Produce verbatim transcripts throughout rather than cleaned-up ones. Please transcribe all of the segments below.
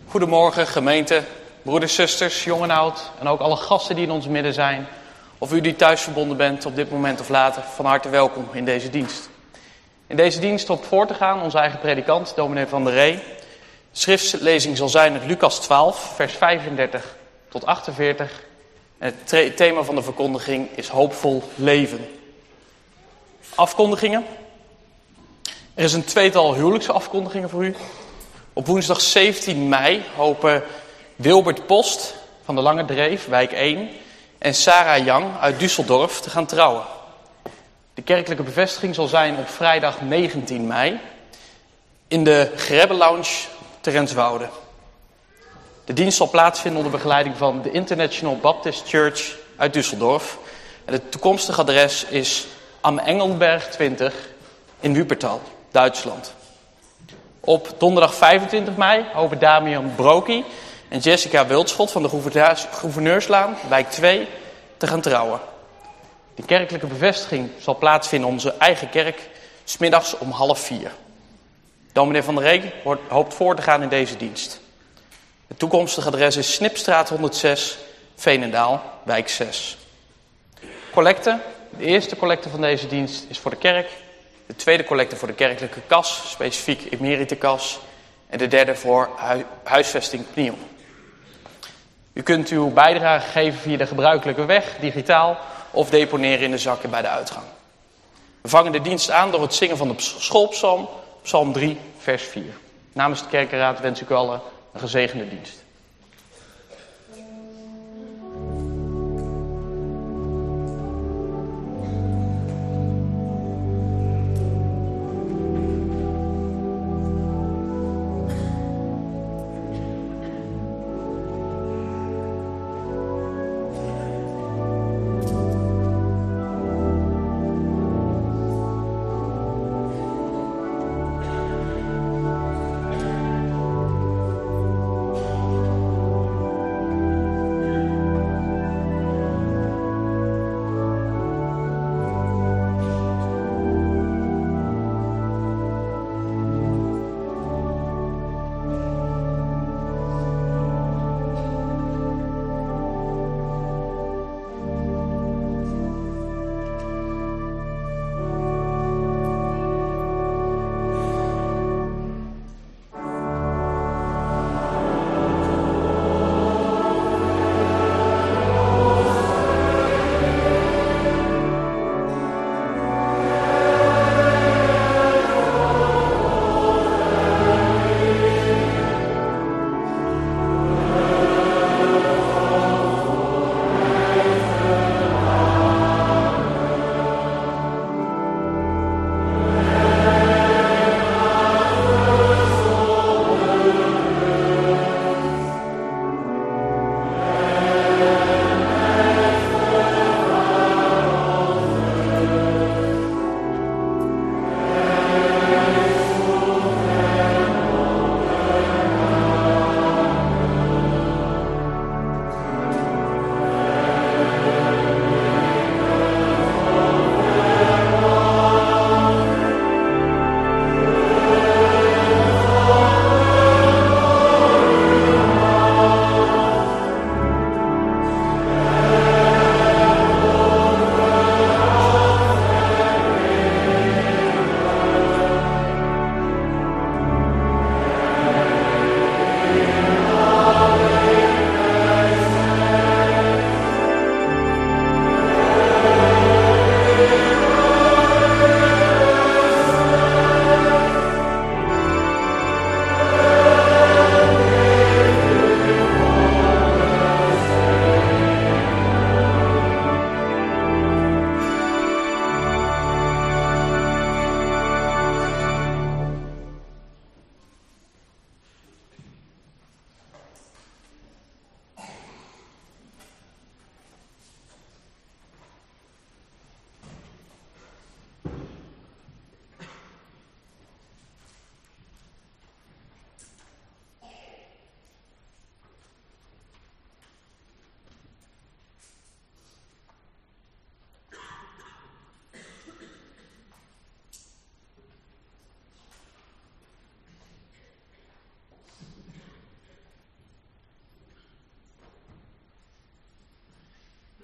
Goedemorgen gemeente, broeders, zusters, jong en oud en ook alle gasten die in ons midden zijn. Of u die thuis verbonden bent op dit moment of later, van harte welkom in deze dienst. In deze dienst op voor te gaan, onze eigen predikant, dominee Van der Ree. De schriftlezing zal zijn uit Lucas twaalf, vers vijfendertig tot achtenveertig. En het thema van de verkondiging is hoopvol leven. Afkondigingen. Er is een tweetal huwelijksafkondigingen voor u. Op woensdag zeventien mei hopen Wilbert Post van de Lange Dreef, wijk één, en Sarah Yang uit Düsseldorf te gaan trouwen. De kerkelijke bevestiging zal zijn op vrijdag negentien mei in de Grebbe Lounge te Renswoude. De dienst zal plaatsvinden onder begeleiding van de International Baptist Church uit Düsseldorf. En het toekomstige adres is Am Engelberg twintig in Wuppertal, Duitsland. Op donderdag vijfentwintig mei hopen Damian Broki en Jessica Wildschot van de Gouverneurslaan, wijk twee, te gaan trouwen. De kerkelijke bevestiging zal plaatsvinden in onze eigen kerk, 's middags om half vier. Dominee Van der Ree hoopt voor te gaan in deze dienst. Het toekomstige adres is Snipstraat honderdzes, Veenendaal, wijk zes. Collecte. De eerste collecte van deze dienst is voor de kerk. De tweede collecte voor de kerkelijke kas, specifiek emeritekas. En de derde voor hu- huisvesting Pniel. U kunt uw bijdrage geven via de gebruikelijke weg, digitaal, of deponeren in de zakken bij de uitgang. We vangen de dienst aan door het zingen van de schoolpsalm, psalm drie, vers vier. Namens de kerkenraad wens ik u allen een gezegende dienst.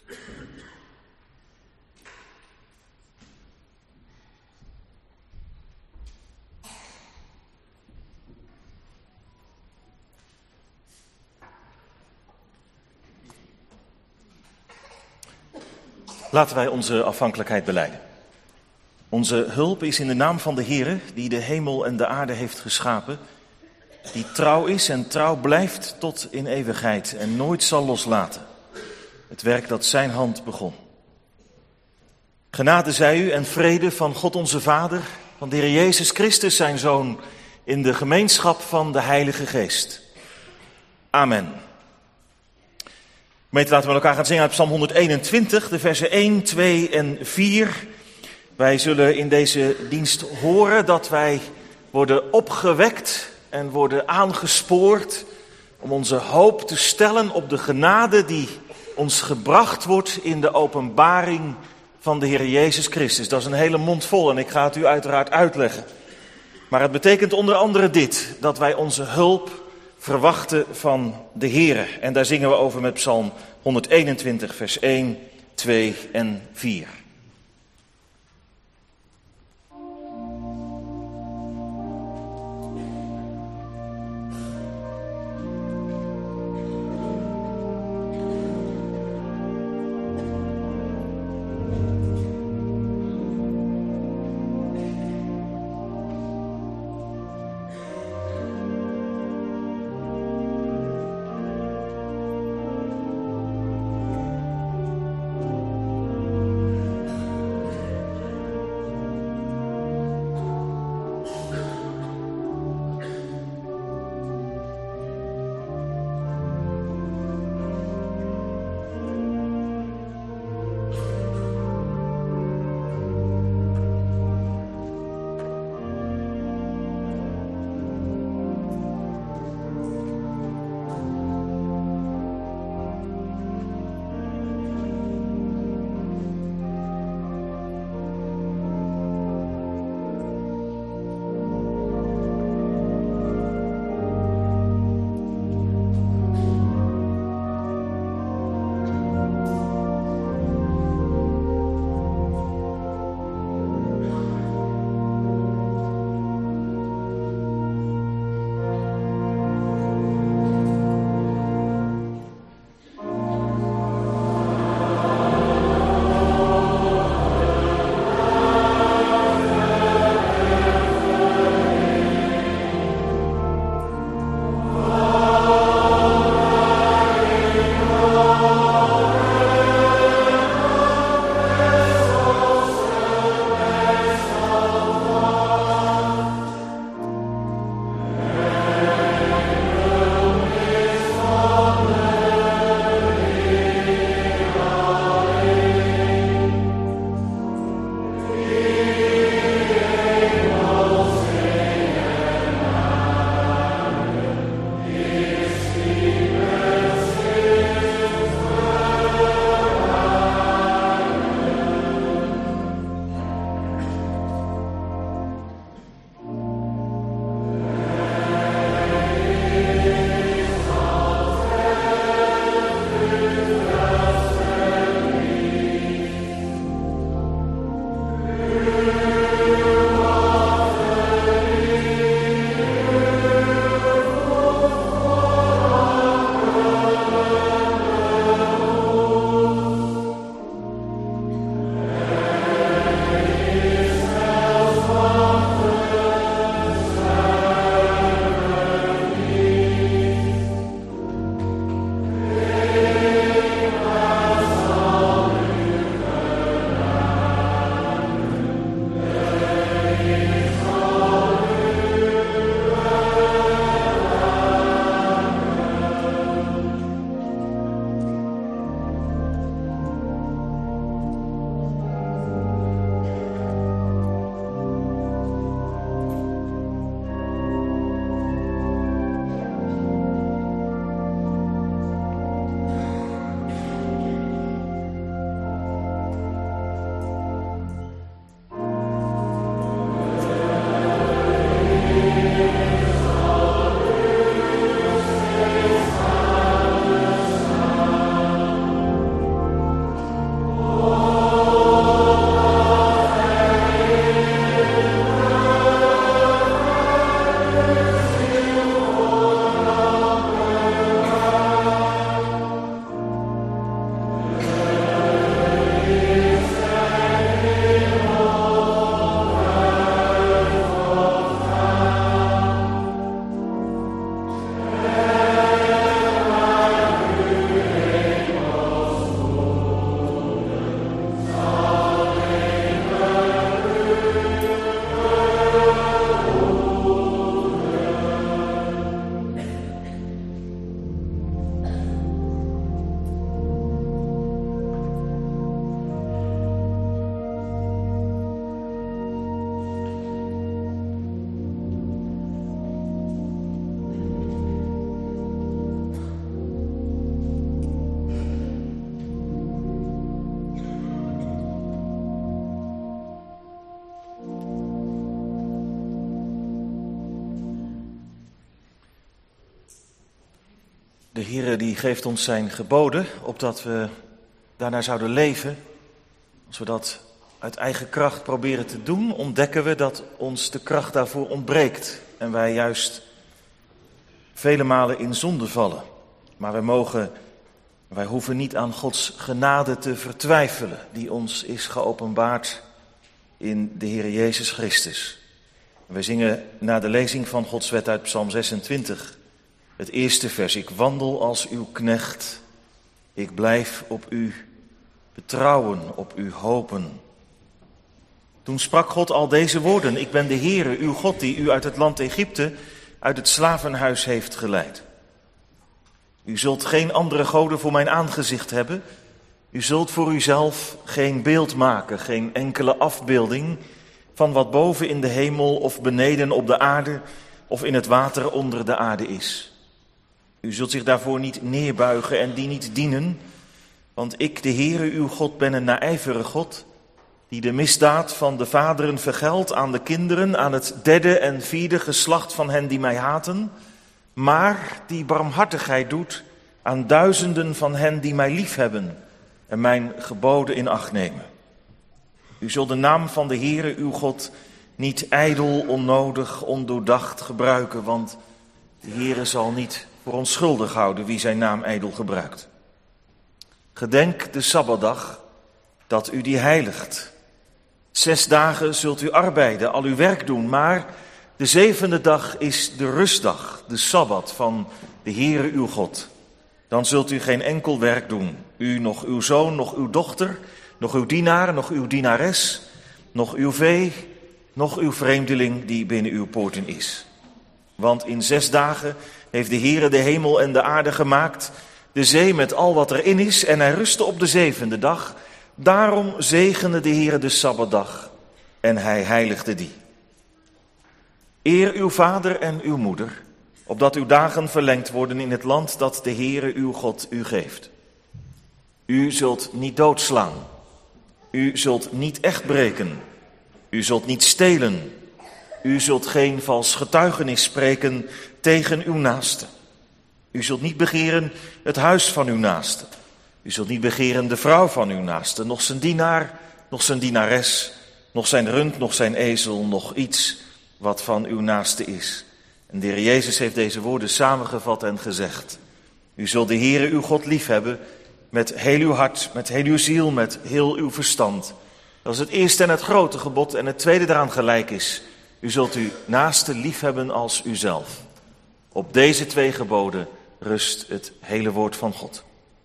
Laten wij onze afhankelijkheid belijden. Onze hulp is in de naam van de Heere, die de hemel en de aarde heeft geschapen, die trouw is en trouw blijft tot in eeuwigheid en nooit zal loslaten. Het werk dat zijn hand begon. Genade zij u en vrede van God onze Vader, van de Heer Jezus Christus zijn Zoon, in de gemeenschap van de Heilige Geest. Amen. Gemeente, laten we met elkaar gaan zingen uit Psalm honderdeenentwintig, de versen één, twee en vier. Wij zullen in deze dienst horen dat wij worden opgewekt en worden aangespoord om onze hoop te stellen op de genade die ons gebracht wordt in de openbaring van de Heer Jezus Christus. Dat is een hele mond vol en ik ga het u uiteraard uitleggen. Maar het betekent onder andere dit, dat wij onze hulp verwachten van de Heere. En daar zingen we over met Psalm honderdeenentwintig, vers één, twee en vier. De Heere die geeft ons zijn geboden, opdat we daarnaar zouden leven. Als we dat uit eigen kracht proberen te doen, ontdekken we dat ons de kracht daarvoor ontbreekt. En wij juist vele malen in zonde vallen. Maar wij mogen, wij hoeven niet aan Gods genade te vertwijfelen, die ons is geopenbaard in de Heere Jezus Christus. We zingen na de lezing van Gods wet uit Psalm zesentwintig, het eerste vers. Ik wandel als uw knecht, ik blijf op u betrouwen, op u hopen. Toen sprak God al deze woorden: ik ben de Heere, uw God, die u uit het land Egypte, uit het slavenhuis heeft geleid. U zult geen andere goden voor mijn aangezicht hebben. U zult voor uzelf geen beeld maken, geen enkele afbeelding van wat boven in de hemel of beneden op de aarde of in het water onder de aarde is. U zult zich daarvoor niet neerbuigen en die niet dienen, want ik, de Heere, uw God, ben een naijverige God, die de misdaad van de vaderen vergeldt aan de kinderen, aan het derde en vierde geslacht van hen die mij haten, maar die barmhartigheid doet aan duizenden van hen die mij liefhebben en mijn geboden in acht nemen. U zult de naam van de Heere, uw God, niet ijdel, onnodig, ondoordacht gebruiken, want de Heere zal niet voor onschuldig houden wie zijn naam ijdel gebruikt. Gedenk de Sabbatdag, dat u die heiligt. Zes dagen zult u arbeiden, al uw werk doen, maar de zevende dag is de rustdag, de Sabbat van de Heere uw God. Dan zult u geen enkel werk doen, u, nog uw zoon, nog uw dochter, nog uw dienaar, nog uw dienares, nog uw vee, nog uw vreemdeling die binnen uw poorten is. Want in zes dagen heeft de Heere de hemel en de aarde gemaakt, de zee met al wat erin is, en hij rustte op de zevende dag. Daarom zegende de Heere de Sabbatdag en hij heiligde die. Eer uw vader en uw moeder, opdat uw dagen verlengd worden in het land dat de Heere uw God u geeft. U zult niet doodslaan, u zult niet echt breken, u zult niet stelen, u zult geen vals getuigenis spreken tegen uw naaste. U zult niet begeren het huis van uw naaste. U zult niet begeren de vrouw van uw naaste, nog zijn dienaar, nog zijn dienares, nog zijn rund, nog zijn ezel, nog iets wat van uw naaste is. En de Heer Jezus heeft deze woorden samengevat en gezegd: u zult de Heere uw God liefhebben met heel uw hart, met heel uw ziel, met heel uw verstand. Dat is het eerste en het grote gebod, en het tweede daaraan gelijk is: u zult uw naaste liefhebben als uzelf. Op deze twee geboden rust het hele woord van God.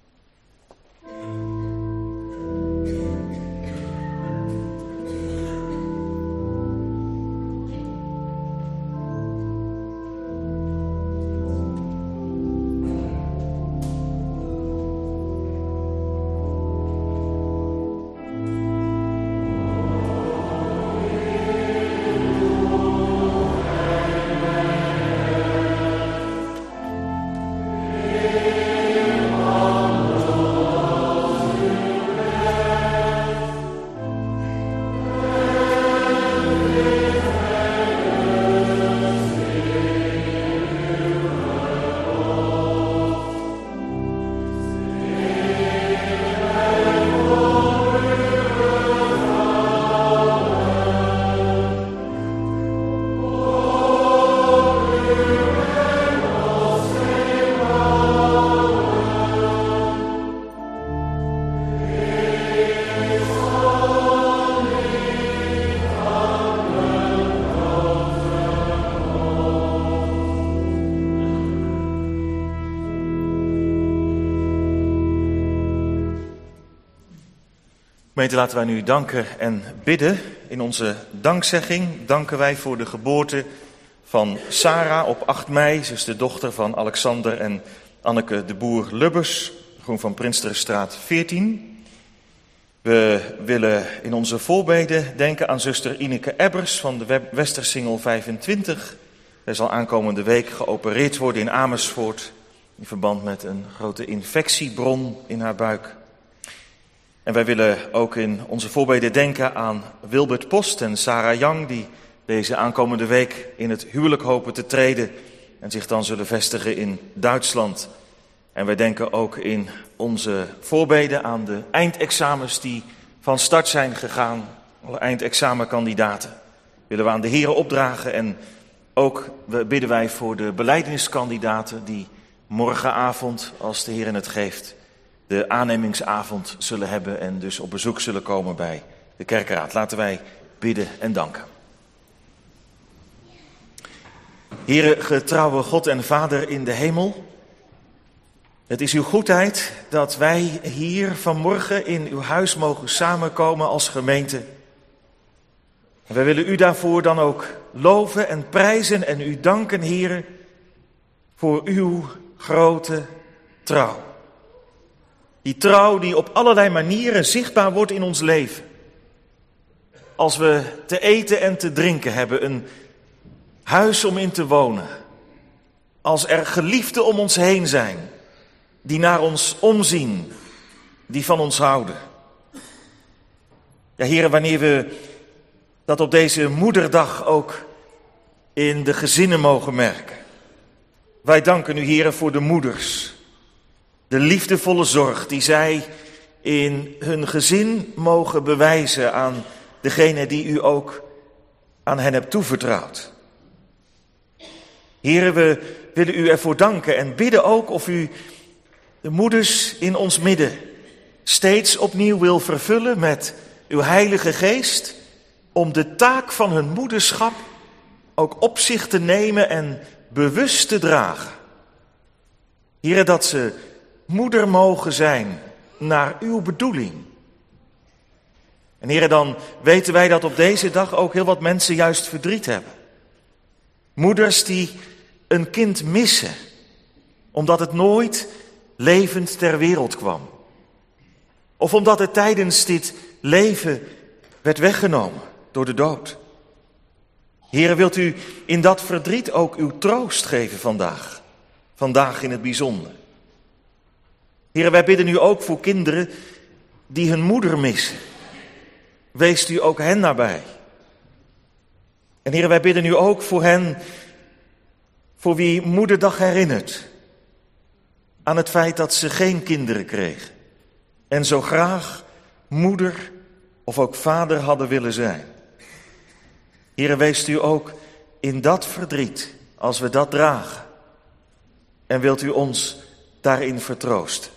Gemeente, laten wij nu danken en bidden. In onze dankzegging danken wij voor de geboorte van Sarah op acht mei. Ze is de dochter van Alexander en Anneke de Boer-Lubbers, Groen van Prinsterenstraat veertien. We willen in onze voorbeden denken aan zuster Ineke Ebbers van de Westersingel vijfentwintig. Zij zal aankomende week geopereerd worden in Amersfoort in verband met een grote infectiebron in haar buik. En wij willen ook in onze voorbeden denken aan Wilbert Post en Sarah Young, die deze aankomende week in het huwelijk hopen te treden en zich dan zullen vestigen in Duitsland. En wij denken ook in onze voorbeden aan de eindexamens die van start zijn gegaan. Alle eindexamenkandidaten willen we aan de Here opdragen. En ook bidden wij voor de belijdeniskandidaten die morgenavond, als de Heer het geeft, de aannemingsavond zullen hebben en dus op bezoek zullen komen bij de kerkenraad. Laten wij bidden en danken. Heere, getrouwe God en Vader in de hemel, het is uw goedheid dat wij hier vanmorgen in uw huis mogen samenkomen als gemeente. En wij willen u daarvoor dan ook loven en prijzen en u danken, Heere, voor uw grote trouw. Die trouw die op allerlei manieren zichtbaar wordt in ons leven. Als we te eten en te drinken hebben, een huis om in te wonen. Als er geliefden om ons heen zijn, die naar ons omzien, die van ons houden. Ja, Heere, wanneer we dat op deze moederdag ook in de gezinnen mogen merken. Wij danken u, Heere, voor de moeders. De liefdevolle zorg die zij in hun gezin mogen bewijzen aan degene die u ook aan hen hebt toevertrouwd. Heere, we willen u ervoor danken en bidden ook of u de moeders in ons midden steeds opnieuw wil vervullen met uw Heilige Geest, om de taak van hun moederschap ook op zich te nemen en bewust te dragen. Heere, dat ze moeder mogen zijn naar uw bedoeling. En Heere, dan weten wij dat op deze dag ook heel wat mensen juist verdriet hebben. Moeders die een kind missen, omdat het nooit levend ter wereld kwam. Of omdat het tijdens dit leven werd weggenomen door de dood. Heere, wilt u in dat verdriet ook uw troost geven vandaag. Vandaag in het bijzonder. Heere, wij bidden u ook voor kinderen die hun moeder missen. Weest u ook hen nabij. En Heere, wij bidden u ook voor hen, voor wie Moederdag herinnert aan het feit dat ze geen kinderen kregen. En zo graag moeder of ook vader hadden willen zijn. Heere, weest u ook in dat verdriet, als we dat dragen. En wilt u ons daarin vertroosten.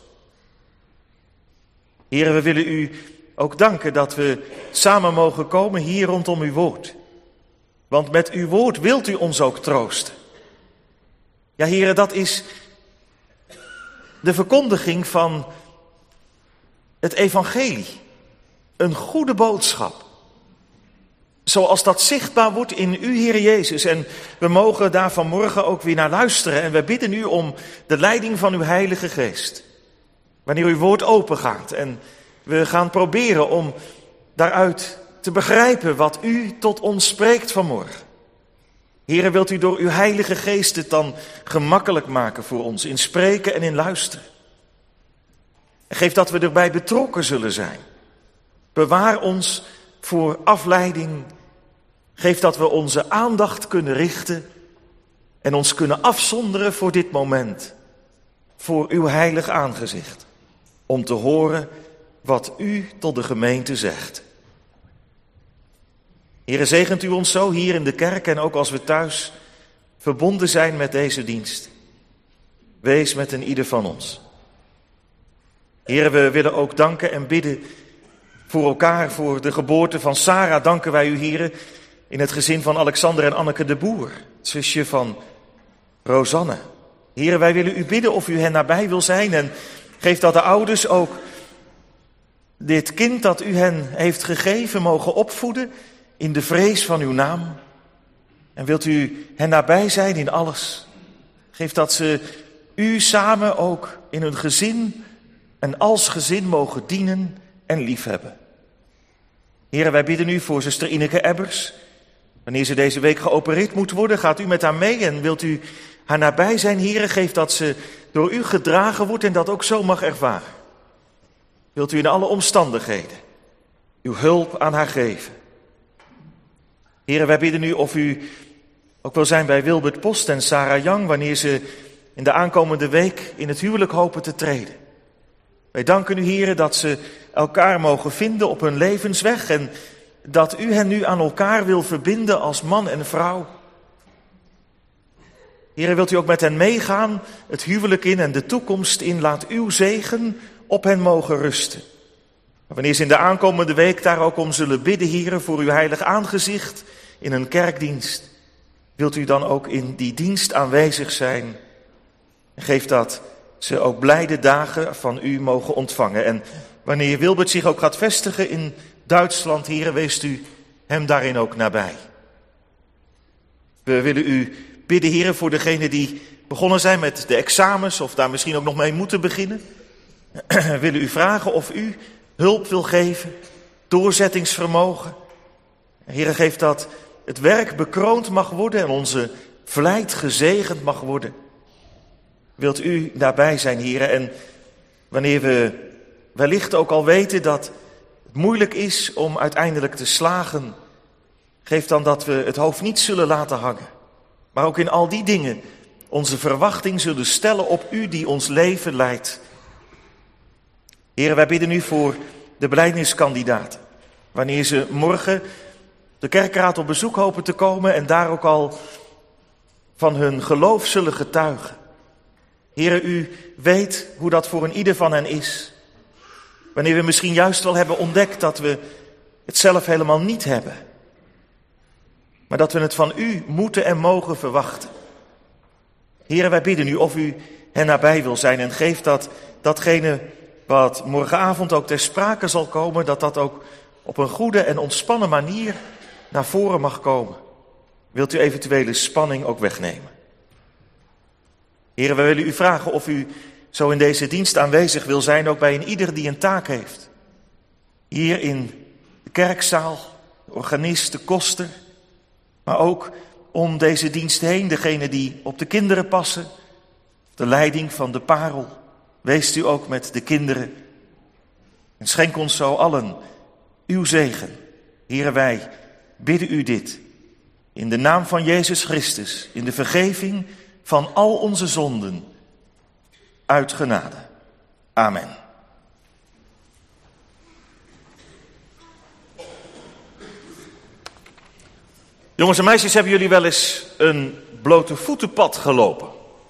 Heere, we willen u ook danken dat we samen mogen komen hier rondom uw woord. Want met uw woord wilt u ons ook troosten. Ja, Heere, dat is de verkondiging van het evangelie. Een goede boodschap. Zoals dat zichtbaar wordt in u, Heer Jezus. En we mogen daar vanmorgen ook weer naar luisteren. En we bidden u om de leiding van uw Heilige Geest. Wanneer uw woord open gaat. En we gaan proberen om daaruit te begrijpen wat u tot ons spreekt vanmorgen. Heere, wilt u door uw Heilige Geest het dan gemakkelijk maken voor ons. In spreken en in luisteren. En geef dat we erbij betrokken zullen zijn. Bewaar ons voor afleiding. Geef dat we onze aandacht kunnen richten en ons kunnen afzonderen voor dit moment. Voor uw heilig aangezicht. Om te horen wat u tot de gemeente zegt. Heere, zegent u ons zo hier in de kerk en ook als we thuis verbonden zijn met deze dienst. Wees met een ieder van ons. Heere, we willen ook danken en bidden voor elkaar, voor de geboorte van Sarah. Danken wij u, Heere, in het gezin van Alexander en Anneke de Boer, het zusje van Rosanne. Heere, wij willen u bidden of u hen nabij wil zijn en geef dat de ouders ook dit kind dat u hen heeft gegeven mogen opvoeden in de vrees van uw naam. En wilt u hen nabij zijn in alles. Geef dat ze u samen ook in hun gezin en als gezin mogen dienen en liefhebben. Heere, wij bidden u voor zuster Ineke Ebbers. Wanneer ze deze week geopereerd moet worden, gaat u met haar mee en wilt u haar nabij zijn. Heere, geef dat ze door u gedragen wordt en dat ook zo mag ervaren. Wilt u in alle omstandigheden uw hulp aan haar geven. Heere, wij bidden u of u ook wil zijn bij Wilbert Post en Sarah Young, wanneer ze in de aankomende week in het huwelijk hopen te treden. Wij danken u, Heere, dat ze elkaar mogen vinden op hun levensweg en dat u hen nu aan elkaar wil verbinden als man en vrouw. Heere, wilt u ook met hen meegaan, het huwelijk in en de toekomst in, laat uw zegen op hen mogen rusten. Wanneer ze in de aankomende week daar ook om zullen bidden, Heere, voor uw heilig aangezicht in een kerkdienst, wilt u dan ook in die dienst aanwezig zijn. En geef dat ze ook blijde dagen van u mogen ontvangen. En wanneer Wilbert zich ook gaat vestigen in Duitsland, Heere, wees u hem daarin ook nabij. We willen u bidden, Heere, voor degenen die begonnen zijn met de examens of daar misschien ook nog mee moeten beginnen. We willen u vragen of u hulp wil geven, doorzettingsvermogen. Heere, geef dat het werk bekroond mag worden en onze vlijt gezegend mag worden. Wilt u daarbij zijn, Heere, en wanneer we wellicht ook al weten dat het moeilijk is om uiteindelijk te slagen, geef dan dat we het hoofd niet zullen laten hangen, maar ook in al die dingen onze verwachting zullen stellen op u die ons leven leidt. Heere, wij bidden u voor de belijdeniskandidaten, wanneer ze morgen de kerkraad op bezoek hopen te komen en daar ook al van hun geloof zullen getuigen. Heere, u weet hoe dat voor een ieder van hen is. Wanneer we misschien juist wel hebben ontdekt dat we het zelf helemaal niet hebben. Maar dat we het van u moeten en mogen verwachten. Heere, wij bidden u of u hen nabij wil zijn en geef dat datgene wat morgenavond ook ter sprake zal komen, dat dat ook op een goede en ontspannen manier naar voren mag komen. Wilt u eventuele spanning ook wegnemen? Heere, wij willen u vragen of u zo in deze dienst aanwezig wil zijn, ook bij een ieder die een taak heeft. Hier in de kerkzaal, de organist, de koster, maar ook om deze dienst heen, degene die op de kinderen passen, de leiding van de parel. Weest u ook met de kinderen en schenk ons zo allen uw zegen. Heere, wij bidden u dit in de naam van Jezus Christus, in de vergeving van al onze zonden, uit genade. Amen. Jongens en meisjes, hebben jullie wel eens een blote voetenpad gelopen?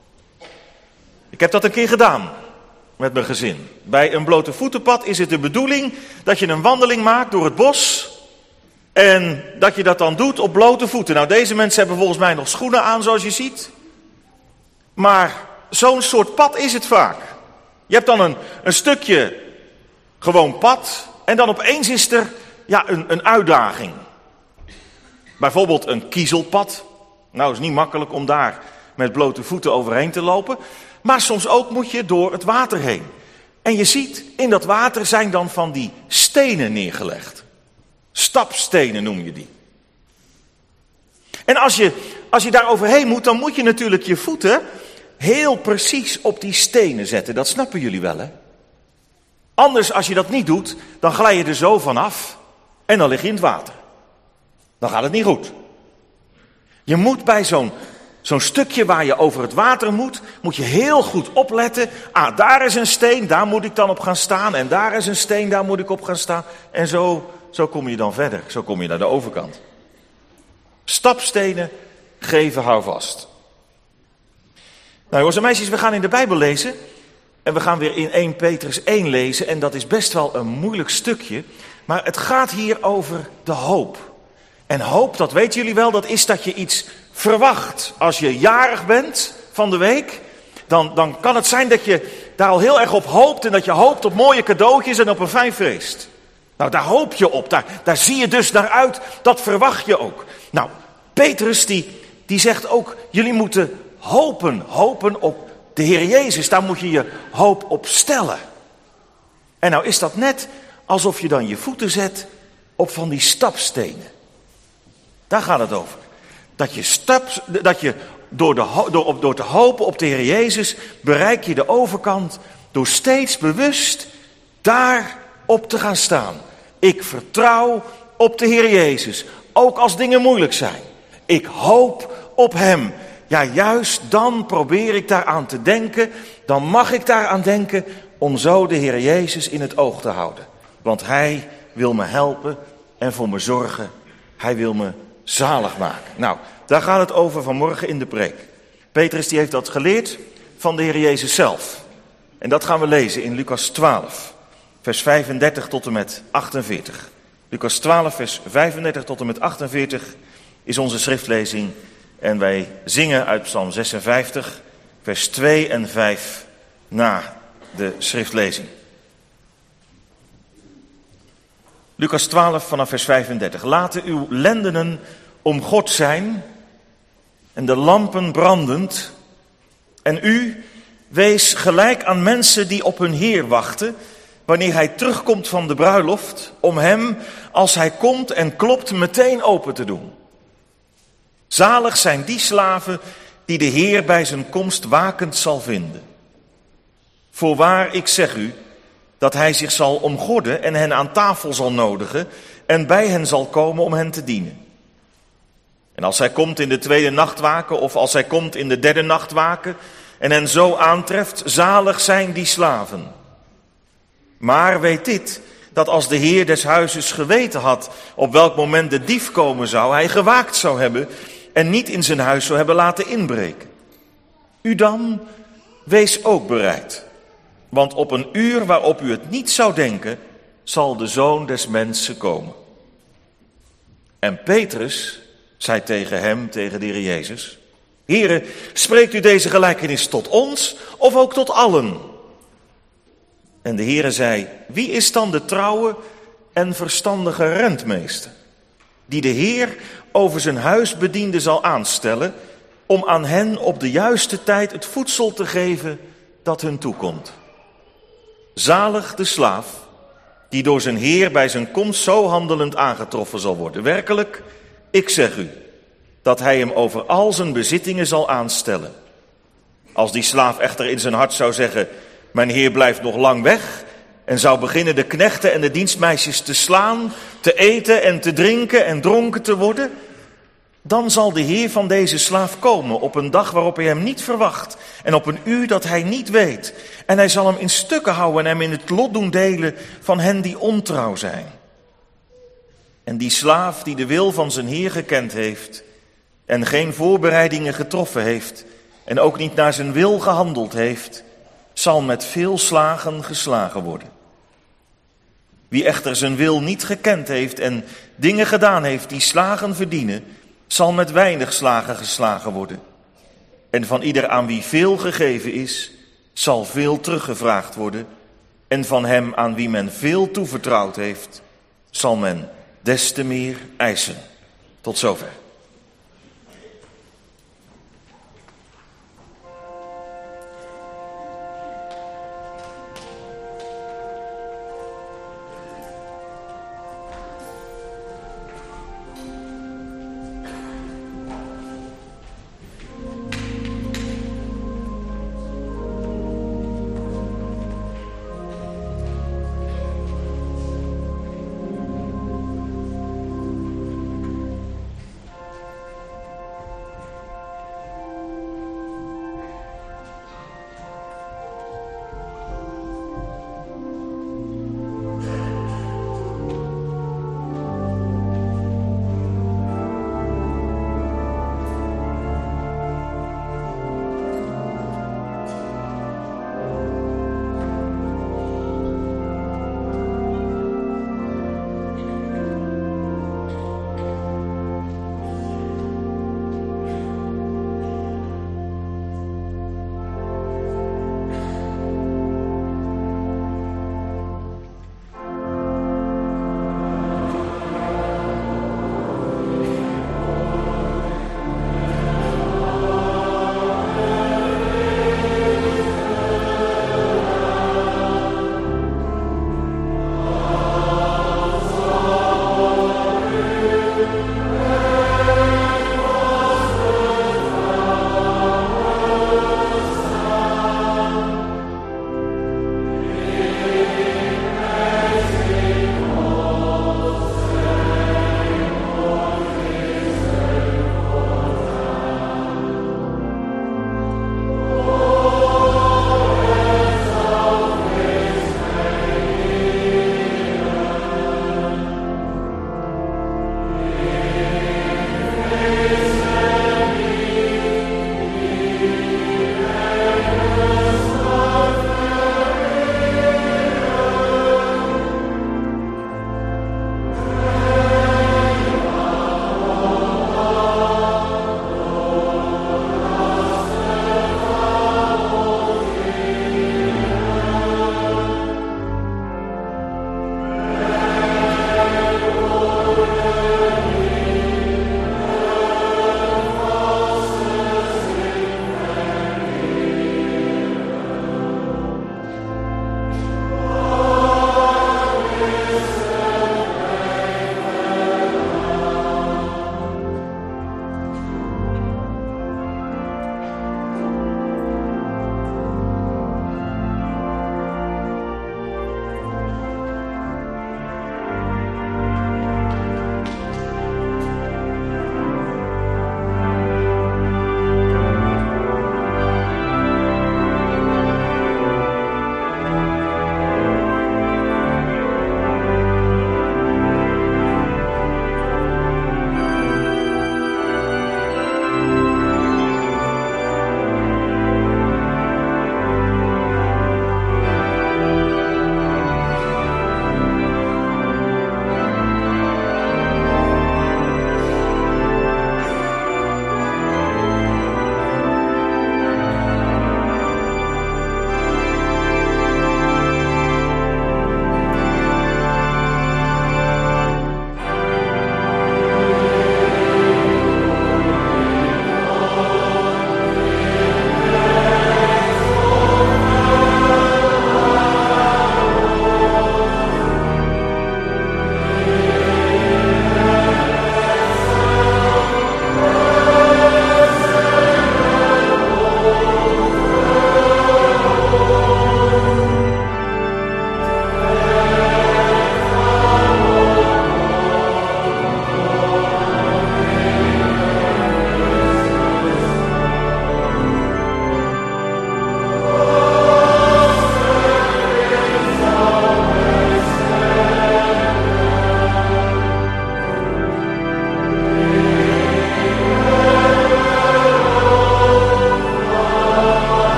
Ik heb dat een keer gedaan met mijn gezin. Bij een blote voetenpad is het de bedoeling dat je een wandeling maakt door het bos en dat je dat dan doet op blote voeten. Nou, deze mensen hebben volgens mij nog schoenen aan, zoals je ziet. Maar zo'n soort pad is het vaak. Je hebt dan een, een stukje gewoon pad en dan opeens is er ja, een, een uitdaging. Bijvoorbeeld een kiezelpad. Nou, het is niet makkelijk om daar met blote voeten overheen te lopen. Maar soms ook moet je door het water heen. En je ziet, in dat water zijn dan van die stenen neergelegd. Stapstenen noem je die. En als je, als je daar overheen moet, dan moet je natuurlijk je voeten heel precies op die stenen zetten. Dat snappen jullie wel, hè? Anders, als je dat niet doet, dan glij je er zo vanaf en dan lig je in het water. Dan gaat het niet goed. Je moet bij zo'n zo'n stukje waar je over het water moet, moet je heel goed opletten. Ah, daar is een steen, daar moet ik dan op gaan staan. En daar is een steen, daar moet ik op gaan staan. En zo, zo kom je dan verder. Zo kom je naar de overkant. Stapstenen geven houvast. Nou jongens en meisjes, we gaan in de Bijbel lezen. En we gaan weer in Eerste Petrus één lezen. En dat is best wel een moeilijk stukje. Maar het gaat hier over de hoop. En hoop, dat weten jullie wel, dat is dat je iets verwacht. Als je jarig bent van de week, dan, dan kan het zijn dat je daar al heel erg op hoopt. En dat je hoopt op mooie cadeautjes en op een fijn feest. Nou, daar hoop je op. Daar, daar zie je dus naar uit. Dat verwacht je ook. Nou, Petrus die, die zegt ook, jullie moeten hopen. Hopen op de Heer Jezus. Daar moet je je hoop op stellen. En nou is dat net alsof je dan je voeten zet op van die stapstenen. Daar gaat het over. Dat je, stap, dat je door, de, door, door te hopen op de Heer Jezus bereik je de overkant door steeds bewust daarop te gaan staan. Ik vertrouw op de Heer Jezus, ook als dingen moeilijk zijn. Ik hoop op Hem. ja, juist dan probeer ik daaraan te denken, dan mag ik daaraan denken om zo de Heer Jezus in het oog te houden. Want Hij wil me helpen en voor me zorgen. Hij wil me zalig maken. Nou, daar gaat het over vanmorgen in de preek. Petrus die heeft dat geleerd van de Heer Jezus zelf. En dat gaan we lezen in Lucas twaalf, vers vijfendertig tot en met achtenveertig. Lucas twaalf, vers vijfendertig tot en met achtenveertig is onze schriftlezing. En wij zingen uit Psalm zesenvijftig, vers twee en vijf na de schriftlezing. Lucas twaalf vanaf vers vijfendertig. Laten uw lendenen om God zijn en de lampen brandend. En u, wees gelijk aan mensen die op hun Heer wachten, wanneer hij terugkomt van de bruiloft, om hem, als hij komt en klopt, meteen open te doen. Zalig zijn die slaven die de Heer bij zijn komst wakend zal vinden. Voorwaar, ik zeg u, dat hij zich zal omgorden en hen aan tafel zal nodigen en bij hen zal komen om hen te dienen. En als hij komt in de tweede nachtwaken of als hij komt in de derde nachtwaken en hen zo aantreft, zalig zijn die slaven. Maar weet dit, dat als de Heer des huizes geweten had op welk moment de dief komen zou, hij gewaakt zou hebben en niet in zijn huis zou hebben laten inbreken. U dan, wees ook bereid. Want op een uur waarop u het niet zou denken, zal de Zoon des Mensen komen. En Petrus zei tegen hem, tegen de Heer Jezus: Heere, spreekt u deze gelijkenis tot ons of ook tot allen? En de Heere zei: wie is dan de trouwe en verstandige rentmeester, die de Heer over zijn huisbedienden zal aanstellen, om aan hen op de juiste tijd het voedsel te geven dat hun toekomt? Zalig de slaaf, die door zijn Heer bij zijn komst zo handelend aangetroffen zal worden. Werkelijk, ik zeg u, dat hij hem over al zijn bezittingen zal aanstellen. Als die slaaf echter in zijn hart zou zeggen: mijn Heer blijft nog lang weg, en zou beginnen de knechten en de dienstmeisjes te slaan, te eten en te drinken en dronken te worden, dan zal de Heer van deze slaaf komen op een dag waarop hij hem niet verwacht en op een uur dat hij niet weet. En hij zal hem in stukken houden en hem in het lot doen delen van hen die ontrouw zijn. En die slaaf die de wil van zijn Heer gekend heeft en geen voorbereidingen getroffen heeft en ook niet naar zijn wil gehandeld heeft, zal met veel slagen geslagen worden. Wie echter zijn wil niet gekend heeft en dingen gedaan heeft die slagen verdienen, zal met weinig slagen geslagen worden. En van ieder aan wie veel gegeven is, zal veel teruggevraagd worden. En van hem aan wie men veel toevertrouwd heeft, zal men des te meer eisen. Tot zover.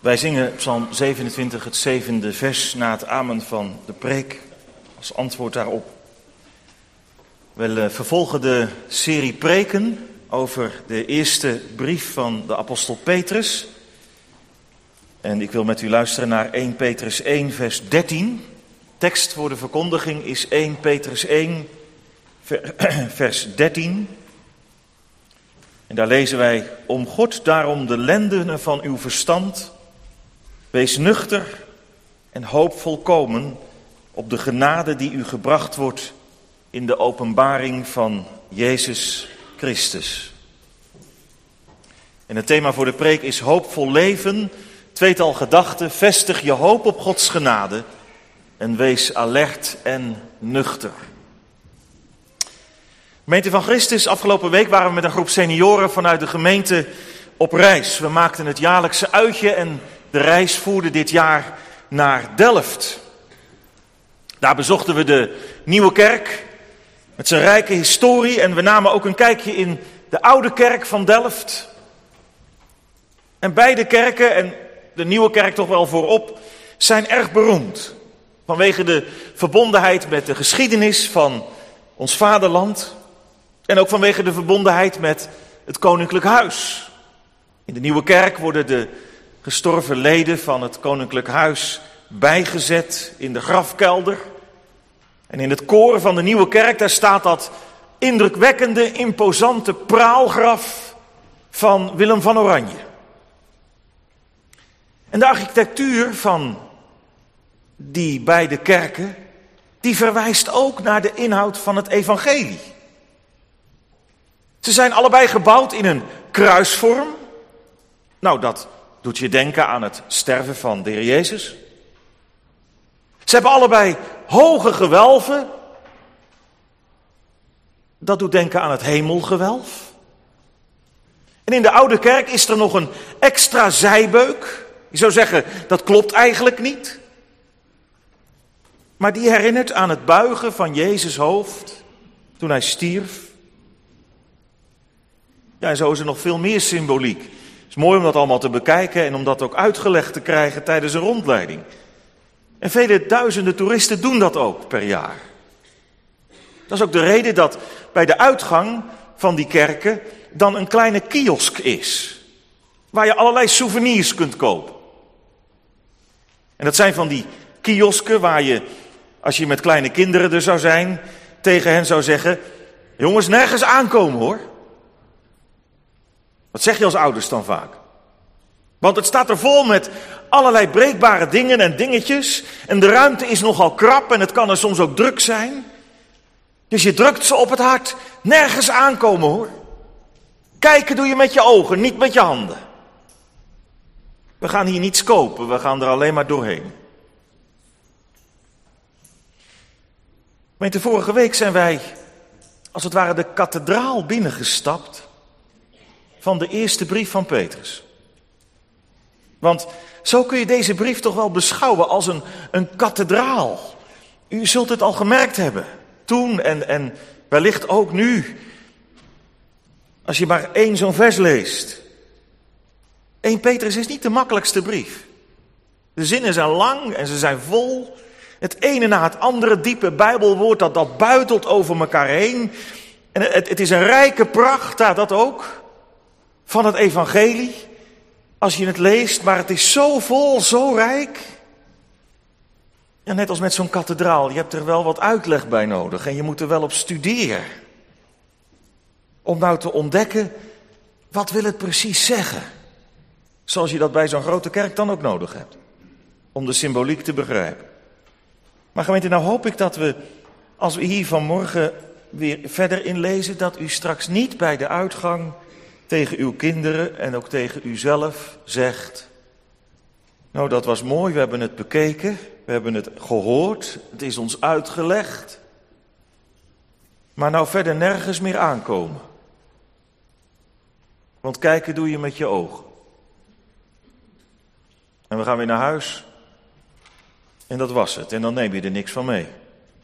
Wij zingen Psalm zevenentwintig, het zevende vers, na het amen van de preek, als antwoord daarop. We vervolgen de serie preken over de eerste brief van de apostel Petrus. En ik wil met u luisteren naar eerste Petrus één, vers dertien. Tekst voor de verkondiging is eerste Petrus één, vers dertien. En daar lezen wij: om God daarom de lendenen van uw verstand, wees nuchter en hoop volkomen op de genade die u gebracht wordt in de openbaring van Jezus Christus. En het thema voor de preek is hoopvol leven, tweetal gedachten: vestig je hoop op Gods genade en wees alert en nuchter. Gemeente van Christus, afgelopen week waren we met een groep senioren vanuit de gemeente op reis. We maakten het jaarlijkse uitje en de reis voerde dit jaar naar Delft. Daar bezochten we de Nieuwe Kerk met zijn rijke historie en we namen ook een kijkje in de Oude Kerk van Delft. En beide kerken, en de Nieuwe Kerk toch wel voorop, zijn erg beroemd. Vanwege de verbondenheid met de geschiedenis van ons vaderland en ook vanwege de verbondenheid met het koninklijk huis. In de Nieuwe Kerk worden de gestorven leden van het koninklijk huis bijgezet in de grafkelder. En in het koor van de Nieuwe Kerk, daar staat dat indrukwekkende, imposante praalgraf van Willem van Oranje. En de architectuur van die beide kerken, die verwijst ook naar de inhoud van het evangelie. Ze zijn allebei gebouwd in een kruisvorm. Nou, dat doet je denken aan het sterven van de Heer Jezus. Ze hebben allebei hoge gewelven. Dat doet denken aan het hemelgewelf. En in de Oude Kerk is er nog een extra zijbeuk. Je zou zeggen, dat klopt eigenlijk niet. Maar die herinnert aan het buigen van Jezus' hoofd toen hij stierf. Ja, en zo is er nog veel meer symboliek. Het is mooi om dat allemaal te bekijken en om dat ook uitgelegd te krijgen tijdens een rondleiding. En vele duizenden toeristen doen dat ook per jaar. Dat is ook de reden dat bij de uitgang van die kerken dan een kleine kiosk is, waar je allerlei souvenirs kunt kopen. En dat zijn van die kiosken waar je, als je met kleine kinderen er zou zijn, tegen hen zou zeggen: jongens, nergens aankomen hoor. Wat zeg je als ouders dan vaak? Want het staat er vol met allerlei breekbare dingen en dingetjes. En de ruimte is nogal krap en het kan er soms ook druk zijn. Dus je drukt ze op het hart. Nergens aankomen hoor. Kijken doe je met je ogen, niet met je handen. We gaan hier niets kopen, we gaan er alleen maar doorheen. Gemeente, vorige week zijn wij als het ware de kathedraal binnengestapt van de eerste brief van Petrus. Want zo kun je deze brief toch wel beschouwen als een, een kathedraal. U zult het al gemerkt hebben, toen en, en wellicht ook nu. Als je maar één zo'n vers leest. eerste Petrus is niet de makkelijkste brief. De zinnen zijn lang en ze zijn vol. Het ene na het andere diepe Bijbelwoord dat, dat buitelt over elkaar heen. En het, het is een rijke pracht, daar dat ook, van het evangelie. Als je het leest, maar het is zo vol, zo rijk. Ja, net als met zo'n kathedraal, je hebt er wel wat uitleg bij nodig en je moet er wel op studeren. Om nou te ontdekken, wat wil het precies zeggen? Zoals je dat bij zo'n grote kerk dan ook nodig hebt. Om de symboliek te begrijpen. Maar gemeente, nou hoop ik dat we, als we hier vanmorgen weer verder inlezen, dat u straks niet bij de uitgang tegen uw kinderen en ook tegen uzelf zegt: nou, dat was mooi, we hebben het bekeken, we hebben het gehoord, het is ons uitgelegd. Maar nou verder nergens meer aankomen. Want kijken doe je met je ogen. En we gaan weer naar huis. En dat was het. En dan neem je er niks van mee.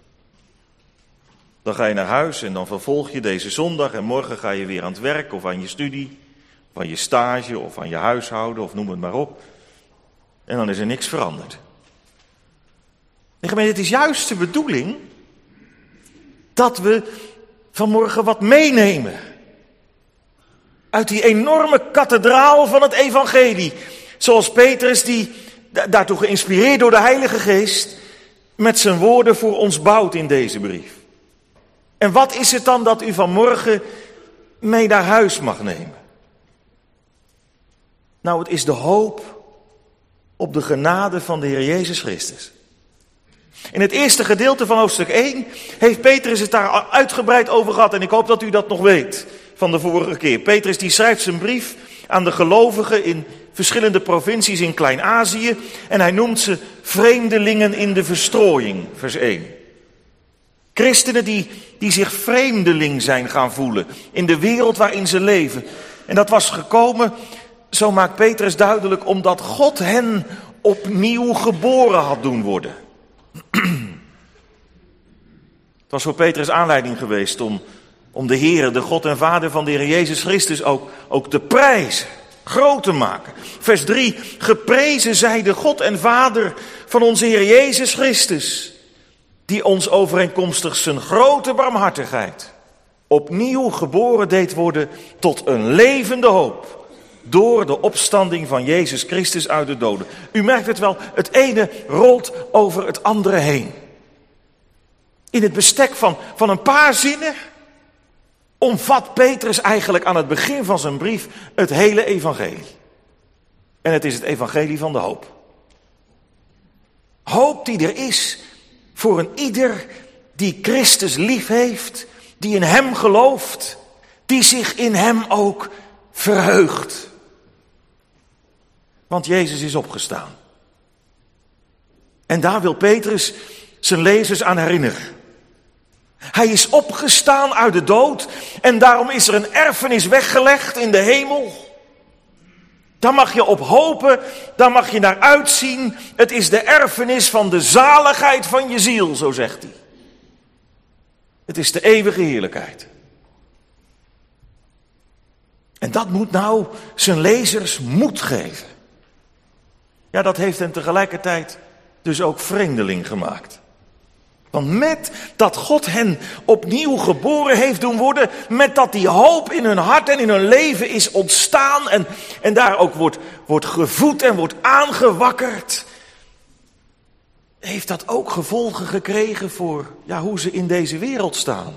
Dan ga je naar huis en dan vervolg je deze zondag en morgen ga je weer aan het werk of aan je studie, of aan je stage of aan je huishouden of noem het maar op. En dan is er niks veranderd. En gemeente, het is juist de bedoeling dat we vanmorgen wat meenemen uit die enorme kathedraal van het evangelie. Zoals Petrus, die daartoe geïnspireerd door de Heilige Geest, met zijn woorden voor ons bouwt in deze brief. En wat is het dan dat u vanmorgen mee naar huis mag nemen? Nou, het is de hoop op de genade van de Heer Jezus Christus. In het eerste gedeelte van hoofdstuk één heeft Petrus het daar uitgebreid over gehad. En ik hoop dat u dat nog weet van de vorige keer. Petrus die schrijft zijn brief aan de gelovigen in verschillende provincies in Klein-Azië. En hij noemt ze vreemdelingen in de verstrooiing, vers één. Christenen die, die zich vreemdeling zijn gaan voelen in de wereld waarin ze leven. En dat was gekomen, zo maakt Petrus duidelijk, omdat God hen opnieuw geboren had doen worden. Het was voor Petrus aanleiding geweest om, om de Heere, de God en Vader van de Heer Jezus Christus ook, ook te prijzen, groot te maken. Vers drie, geprezen zij de God en Vader van onze Heer Jezus Christus, die ons overeenkomstig zijn grote barmhartigheid opnieuw geboren deed worden tot een levende hoop door de opstanding van Jezus Christus uit de doden. U merkt het wel, het ene rolt over het andere heen. In het bestek van, van een paar zinnen omvat Petrus eigenlijk aan het begin van zijn brief het hele evangelie. En het is het evangelie van de hoop. Hoop die er is voor een ieder die Christus lief heeft, die in hem gelooft, die zich in hem ook verheugt. Want Jezus is opgestaan. En daar wil Petrus zijn lezers aan herinneren. Hij is opgestaan uit de dood en daarom is er een erfenis weggelegd in de hemel. Daar mag je op hopen, daar mag je naar uitzien. Het is de erfenis van de zaligheid van je ziel, zo zegt hij. Het is de eeuwige heerlijkheid. En dat moet nou zijn lezers moed geven. Ja, dat heeft hen tegelijkertijd dus ook vreemdeling gemaakt. Want met dat God hen opnieuw geboren heeft doen worden, met dat die hoop in hun hart en in hun leven is ontstaan en, en daar ook wordt, wordt gevoed en wordt aangewakkerd, heeft dat ook gevolgen gekregen voor ja, hoe ze in deze wereld staan.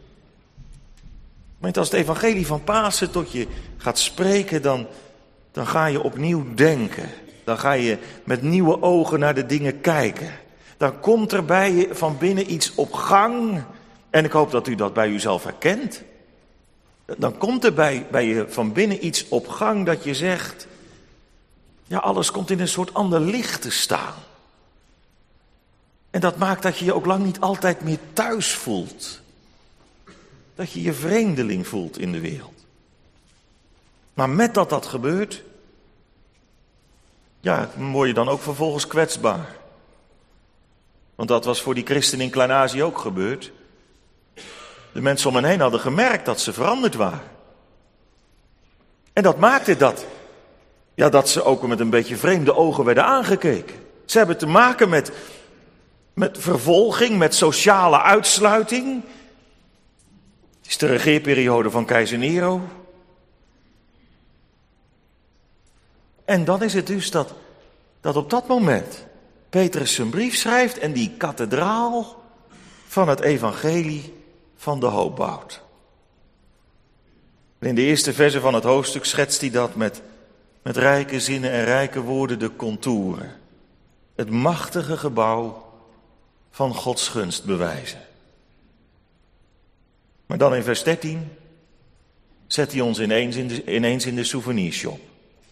Maar als het evangelie van Pasen tot je gaat spreken, dan, dan ga je opnieuw denken. Dan ga je met nieuwe ogen naar de dingen kijken. Dan komt er bij je van binnen iets op gang. En ik hoop dat u dat bij uzelf herkent. Dan komt er bij, bij je van binnen iets op gang dat je zegt, ja, alles komt in een soort ander licht te staan. En dat maakt dat je je ook lang niet altijd meer thuis voelt. Dat je je vreemdeling voelt in de wereld. Maar met dat dat gebeurt, ja, word je dan ook vervolgens kwetsbaar. Want dat was voor die christenen in Klein-Azië ook gebeurd. De mensen om hen heen hadden gemerkt dat ze veranderd waren. En dat maakte dat, ja, dat ze ook met een beetje vreemde ogen werden aangekeken. Ze hebben te maken met, met vervolging, met sociale uitsluiting. Het is de regeerperiode van keizer Nero. En dan is het dus dat, dat op dat moment Petrus zijn brief schrijft en die kathedraal van het evangelie van de hoop bouwt. In de eerste verse van het hoofdstuk schetst hij dat met, met rijke zinnen en rijke woorden de contouren. Het machtige gebouw van Gods gunst bewijzen. Maar dan in vers dertien zet hij ons ineens in de, ineens in de souvenirshop.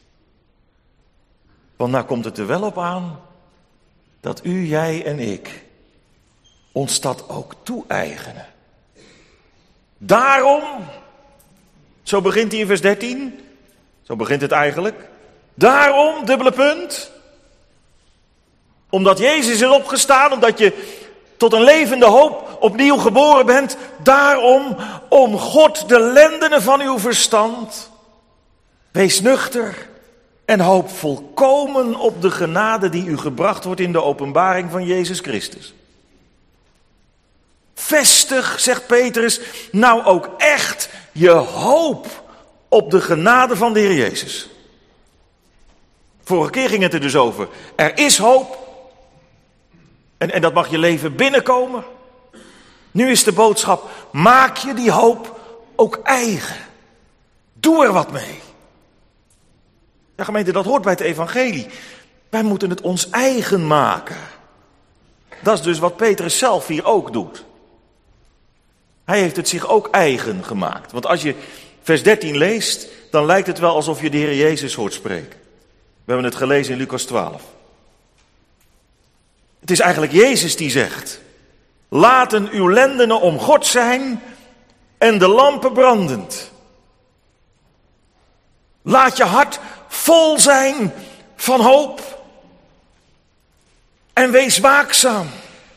Want nou komt het er wel op aan dat u, jij en ik ons dat ook toe-eigenen. Daarom, zo begint hij in vers dertien, zo begint het eigenlijk. Daarom, dubbele punt, omdat Jezus is opgestaan, omdat je tot een levende hoop opnieuw geboren bent. Daarom, om God de lendenen van uw verstand, wees nuchter en hoop volkomen op de genade die u gebracht wordt in de openbaring van Jezus Christus. Vestig, zegt Petrus, nou ook echt je hoop op de genade van de Heer Jezus. Vorige keer ging het er dus over. Er is hoop. En, en dat mag je leven binnenkomen. Nu is de boodschap, maak je die hoop ook eigen. Doe er wat mee. Ja, gemeente, dat hoort bij het evangelie. Wij moeten het ons eigen maken. Dat is dus wat Petrus zelf hier ook doet. Hij heeft het zich ook eigen gemaakt. Want als je vers dertien leest, dan lijkt het wel alsof je de Heer Jezus hoort spreken. We hebben het gelezen in Lucas twaalf. Het is eigenlijk Jezus die zegt, laten uw lendenen omgord zijn en de lampen brandend. Laat je hart vol zijn van hoop en wees waakzaam.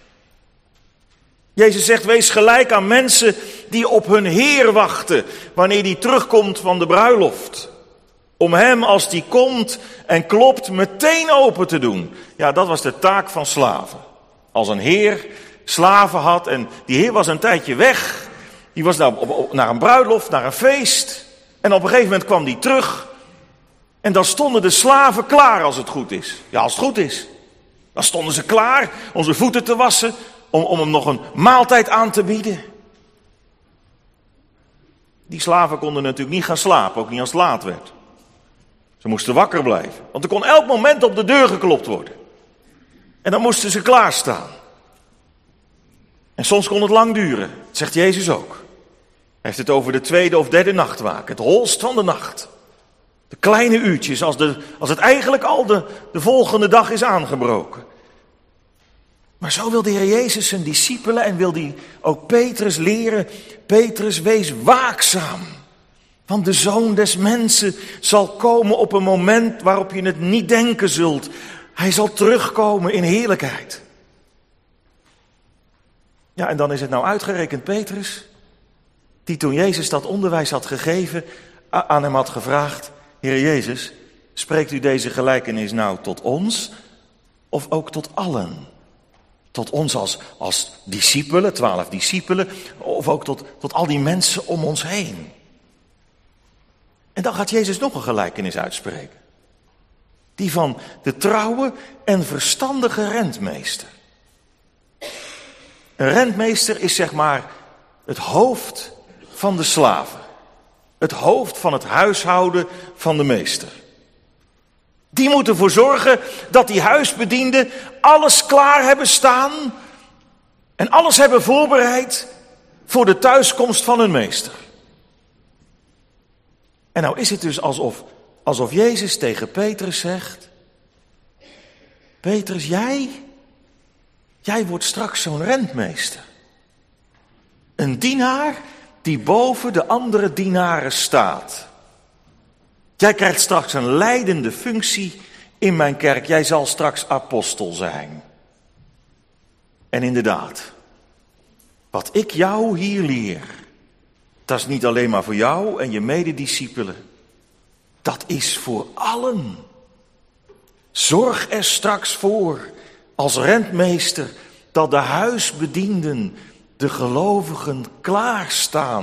Jezus zegt, wees gelijk aan mensen die op hun Heer wachten wanneer die terugkomt van de bruiloft. Om hem, als die komt en klopt, meteen open te doen. Ja, dat was de taak van slaven. Als een heer slaven had en die heer was een tijdje weg. Die was nou op, op, naar een bruiloft, naar een feest. En op een gegeven moment kwam die terug. En dan stonden de slaven klaar als het goed is. Ja, als het goed is. Dan stonden ze klaar om zijn voeten te wassen. Om, om hem nog een maaltijd aan te bieden. Die slaven konden natuurlijk niet gaan slapen, ook niet als het laat werd. Ze moesten wakker blijven, want er kon elk moment op de deur geklopt worden. En dan moesten ze klaarstaan. En soms kon het lang duren, dat zegt Jezus ook. Hij heeft het over de tweede of derde nachtwaak, het holst van de nacht. De kleine uurtjes, als, de, als het eigenlijk al de, de volgende dag is aangebroken. Maar zo wil de Heer Jezus zijn discipelen en wil hij ook Petrus leren. Petrus, wees waakzaam. Want de Zoon des Mensen zal komen op een moment waarop je het niet denken zult. Hij zal terugkomen in heerlijkheid. Ja, en dan is het nou uitgerekend Petrus, die toen Jezus dat onderwijs had gegeven, aan hem had gevraagd, Heer Jezus, spreekt u deze gelijkenis nou tot ons of ook tot allen? Tot ons als, als discipelen, twaalf discipelen, of ook tot, tot al die mensen om ons heen. En dan gaat Jezus nog een gelijkenis uitspreken. Die van de trouwe en verstandige rentmeester. Een rentmeester is zeg maar het hoofd van de slaven. Het hoofd van het huishouden van de meester. Die moet ervoor zorgen dat die huisbedienden alles klaar hebben staan en alles hebben voorbereid voor de thuiskomst van hun meester. En nou is het dus alsof, alsof Jezus tegen Petrus zegt, Petrus, jij, jij wordt straks zo'n rentmeester. Een dienaar die boven de andere dienaren staat. Jij krijgt straks een leidende functie in mijn kerk. Jij zal straks apostel zijn. En inderdaad, wat ik jou hier leer, dat is niet alleen maar voor jou en je medediscipelen. Dat is voor allen. Zorg er straks voor, als rentmeester, dat de huisbedienden, de gelovigen, klaarstaan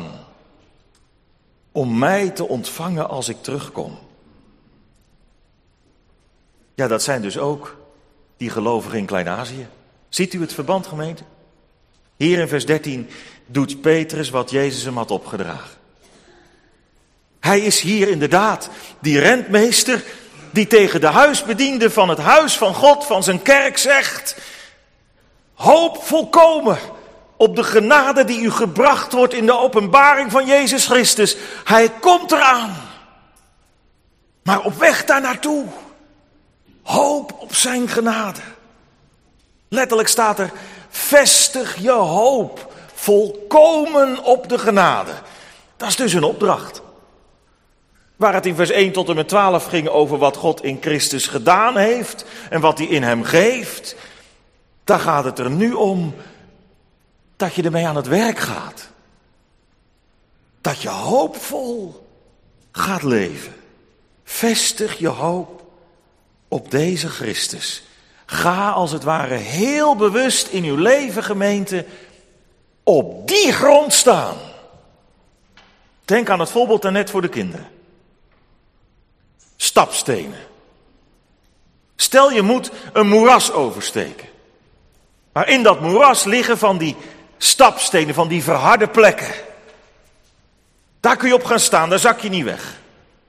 om mij te ontvangen als ik terugkom. Ja, dat zijn dus ook die gelovigen in Klein-Azië. Ziet u het verband, gemeente? Hier in vers dertien doet Petrus wat Jezus hem had opgedragen. Hij is hier inderdaad die rentmeester die tegen de huisbediende van het huis van God, van zijn kerk zegt, hoop volkomen op de genade die u gebracht wordt in de openbaring van Jezus Christus. Hij komt eraan. Maar op weg daar naartoe, hoop op zijn genade. Letterlijk staat er, vestig je hoop volkomen op de genade. Dat is dus een opdracht. Waar het in vers één tot en met twaalf ging over wat God in Christus gedaan heeft en wat hij in hem geeft, daar gaat het er nu om dat je ermee aan het werk gaat. Dat je hoopvol gaat leven. Vestig je hoop op deze Christus. Ga als het ware heel bewust in uw leven, gemeente, op die grond staan. Denk aan het voorbeeld daarnet voor de kinderen. Stapstenen. Stel je moet een moeras oversteken. Maar in dat moeras liggen van die stapstenen, van die verharde plekken. Daar kun je op gaan staan, daar zak je niet weg.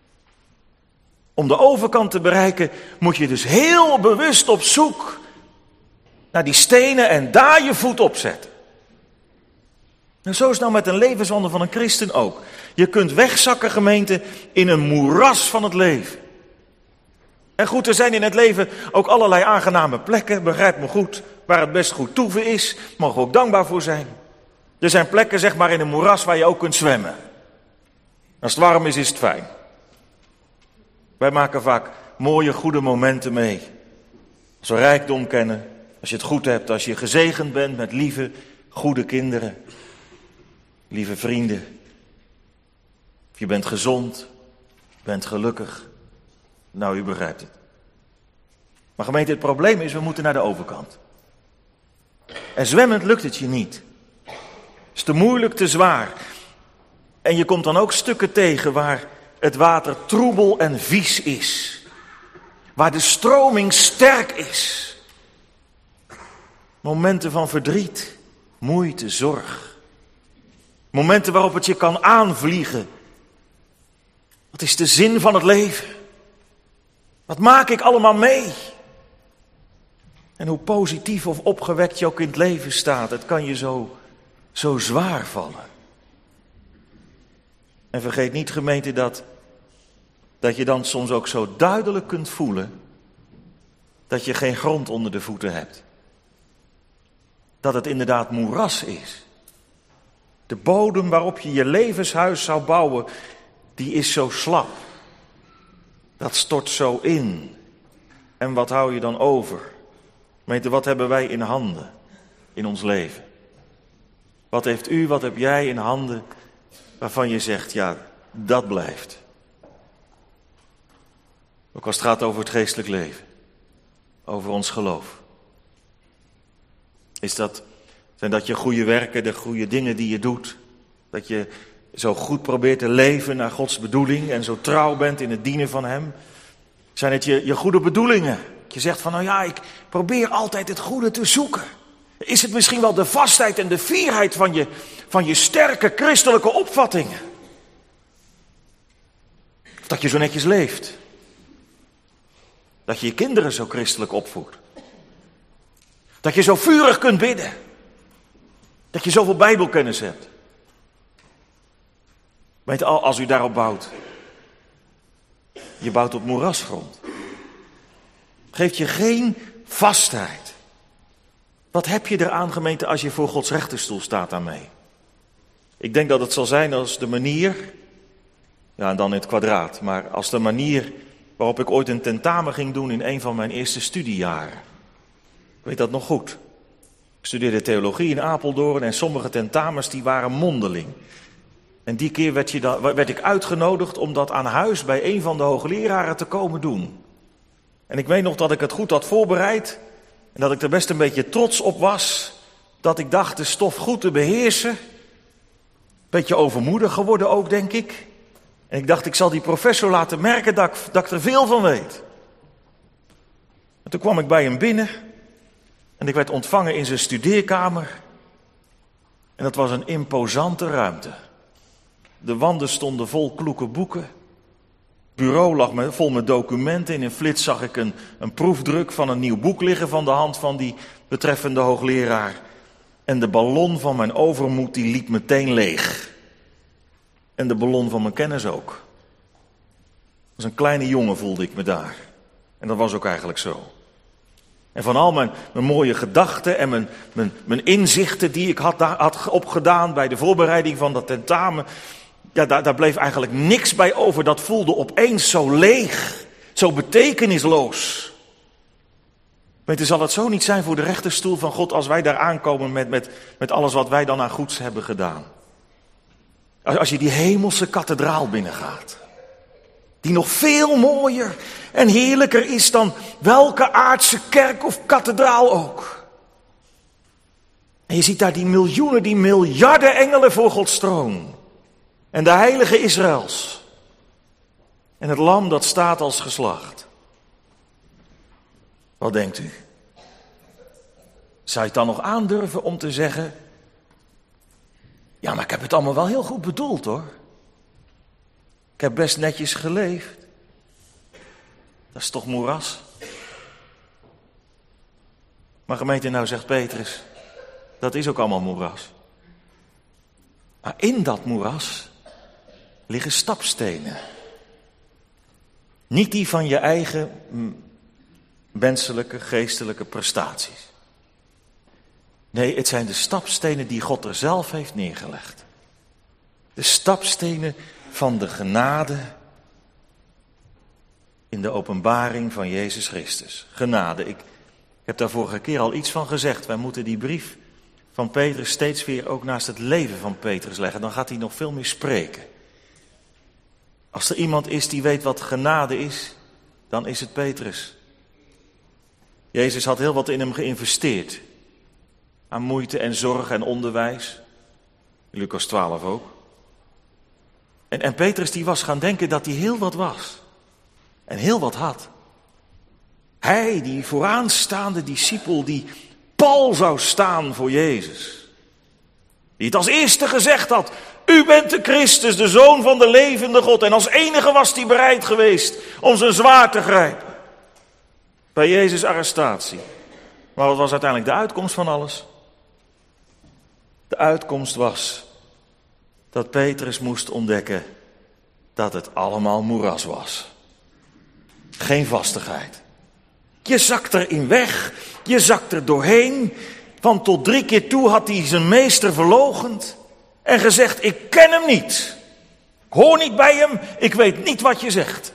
Om de overkant te bereiken moet je dus heel bewust op zoek naar die stenen en daar je voet op zetten. En zo is het nou met een levenswandel van een christen ook. Je kunt wegzakken, gemeente, in een moeras van het leven. En goed, er zijn in het leven ook allerlei aangename plekken, begrijp me goed, waar het best goed toeven is, mogen we ook dankbaar voor zijn. Er zijn plekken, zeg maar, in een moeras waar je ook kunt zwemmen. Als het warm is, is het fijn. Wij maken vaak mooie, goede momenten mee. Als we rijkdom kennen, als je het goed hebt, als je gezegend bent met lieve, goede kinderen, lieve vrienden. Of je bent gezond, je bent gelukkig. Nou, u begrijpt het. Maar gemeente, het probleem is, we moeten naar de overkant. En zwemmend lukt het je niet. Het is te moeilijk, te zwaar. En je komt dan ook stukken tegen waar het water troebel en vies is. Waar de stroming sterk is. Momenten van verdriet, moeite, zorg. Momenten waarop het je kan aanvliegen. Wat is de zin van het leven? Wat maak ik allemaal mee? En hoe positief of opgewekt je ook in het leven staat, het kan je zo, zo zwaar vallen. En vergeet niet, gemeente, dat, dat je dan soms ook zo duidelijk kunt voelen dat je geen grond onder de voeten hebt. Dat het inderdaad moeras is. De bodem waarop je je levenshuis zou bouwen, die is zo slap. Dat stort zo in. En wat hou je dan over? Gemeente, wat hebben wij in handen in ons leven? Wat heeft u, wat heb jij in handen waarvan je zegt, ja, dat blijft. Ook als het gaat over het geestelijk leven. Over ons geloof. Is dat, zijn dat je goede werken, de goede dingen die je doet? Dat je zo goed probeert te leven naar Gods bedoeling en zo trouw bent in het dienen van Hem? Zijn het je, je goede bedoelingen? Dat je zegt van, nou ja, ik probeer altijd het goede te zoeken. Is het misschien wel de vastheid en de fierheid van je, van je sterke christelijke opvattingen? Of dat je zo netjes leeft? Dat je je kinderen zo christelijk opvoedt? Dat je zo vurig kunt bidden? Dat je zoveel Bijbelkennis hebt? Weet je, als u daarop bouwt, je bouwt op moerasgrond. Geeft je geen vastheid. Wat heb je eraan, gemeente, als je voor Gods rechterstoel staat daarmee? Ik denk dat het zal zijn als de manier, ja, en dan in het kwadraat, maar als de manier waarop ik ooit een tentamen ging doen in een van mijn eerste studiejaren. Ik weet dat nog goed. Ik studeerde theologie in Apeldoorn en sommige tentamens die waren mondeling. En die keer werd, je dan, werd ik uitgenodigd om dat aan huis bij een van de hoogleraren te komen doen. En ik weet nog dat ik het goed had voorbereid en dat ik er best een beetje trots op was. Dat ik dacht de stof goed te beheersen. Beetje overmoedig geworden ook, denk ik. En ik dacht, ik zal die professor laten merken dat ik, dat ik er veel van weet. En toen kwam ik bij hem binnen en ik werd ontvangen in zijn studeerkamer. En dat was een imposante ruimte. De wanden stonden vol kloeke boeken. Het bureau lag met, vol met documenten. In een flits zag ik een, een proefdruk van een nieuw boek liggen van de hand van die betreffende hoogleraar. En de ballon van mijn overmoed die liep meteen leeg. En de ballon van mijn kennis ook. Als een kleine jongen voelde ik me daar. En dat was ook eigenlijk zo. En van al mijn, mijn mooie gedachten en mijn, mijn, mijn inzichten die ik had, had opgedaan bij de voorbereiding van dat tentamen. Ja, daar, daar bleef eigenlijk niks bij over. Dat voelde opeens zo leeg, zo betekenisloos. Weet je, zal het zo niet zijn voor de rechterstoel van God als wij daar aankomen met, met, met alles wat wij dan aan goeds hebben gedaan. Als, als je die hemelse kathedraal binnengaat. Die die nog veel mooier en heerlijker is dan welke aardse kerk of kathedraal ook. En je ziet daar die miljoenen, die miljarden engelen voor Gods troon. En de heilige Israëls. En het lam dat staat als geslacht. Wat denkt u? Zou je het dan nog aandurven om te zeggen... Ja, maar ik heb het allemaal wel heel goed bedoeld, hoor. Ik heb best netjes geleefd. Dat is toch moeras? Maar gemeente, nou zegt Petrus, dat is ook allemaal moeras. Maar in dat moeras liggen stapstenen. Niet die van je eigen menselijke, geestelijke prestaties. Nee, het zijn de stapstenen die God er zelf heeft neergelegd. De stapstenen van de genade in de openbaring van Jezus Christus. Genade, ik, ik heb daar vorige keer al iets van gezegd. Wij moeten die brief van Petrus steeds weer ook naast het leven van Petrus leggen. Dan gaat hij nog veel meer spreken. Als er iemand is die weet wat genade is, dan is het Petrus. Jezus had heel wat in hem geïnvesteerd. Aan moeite en zorg en onderwijs. Lucas twaalf ook. En, en Petrus die was gaan denken dat hij heel wat was. En heel wat had. Hij, die vooraanstaande discipel, die pal zou staan voor Jezus. Die het als eerste gezegd had. U bent de Christus, de Zoon van de levende God. En als enige was hij bereid geweest om zijn zwaard te grijpen. Bij Jezus' arrestatie. Maar wat was uiteindelijk de uitkomst van alles? De uitkomst was dat Petrus moest ontdekken dat het allemaal moeras was. Geen vastigheid. Je zakt erin weg, je zakt er doorheen. Want tot drie keer toe had hij zijn meester verloochend en gezegd, ik ken hem niet. Ik hoor niet bij hem, ik weet niet wat je zegt.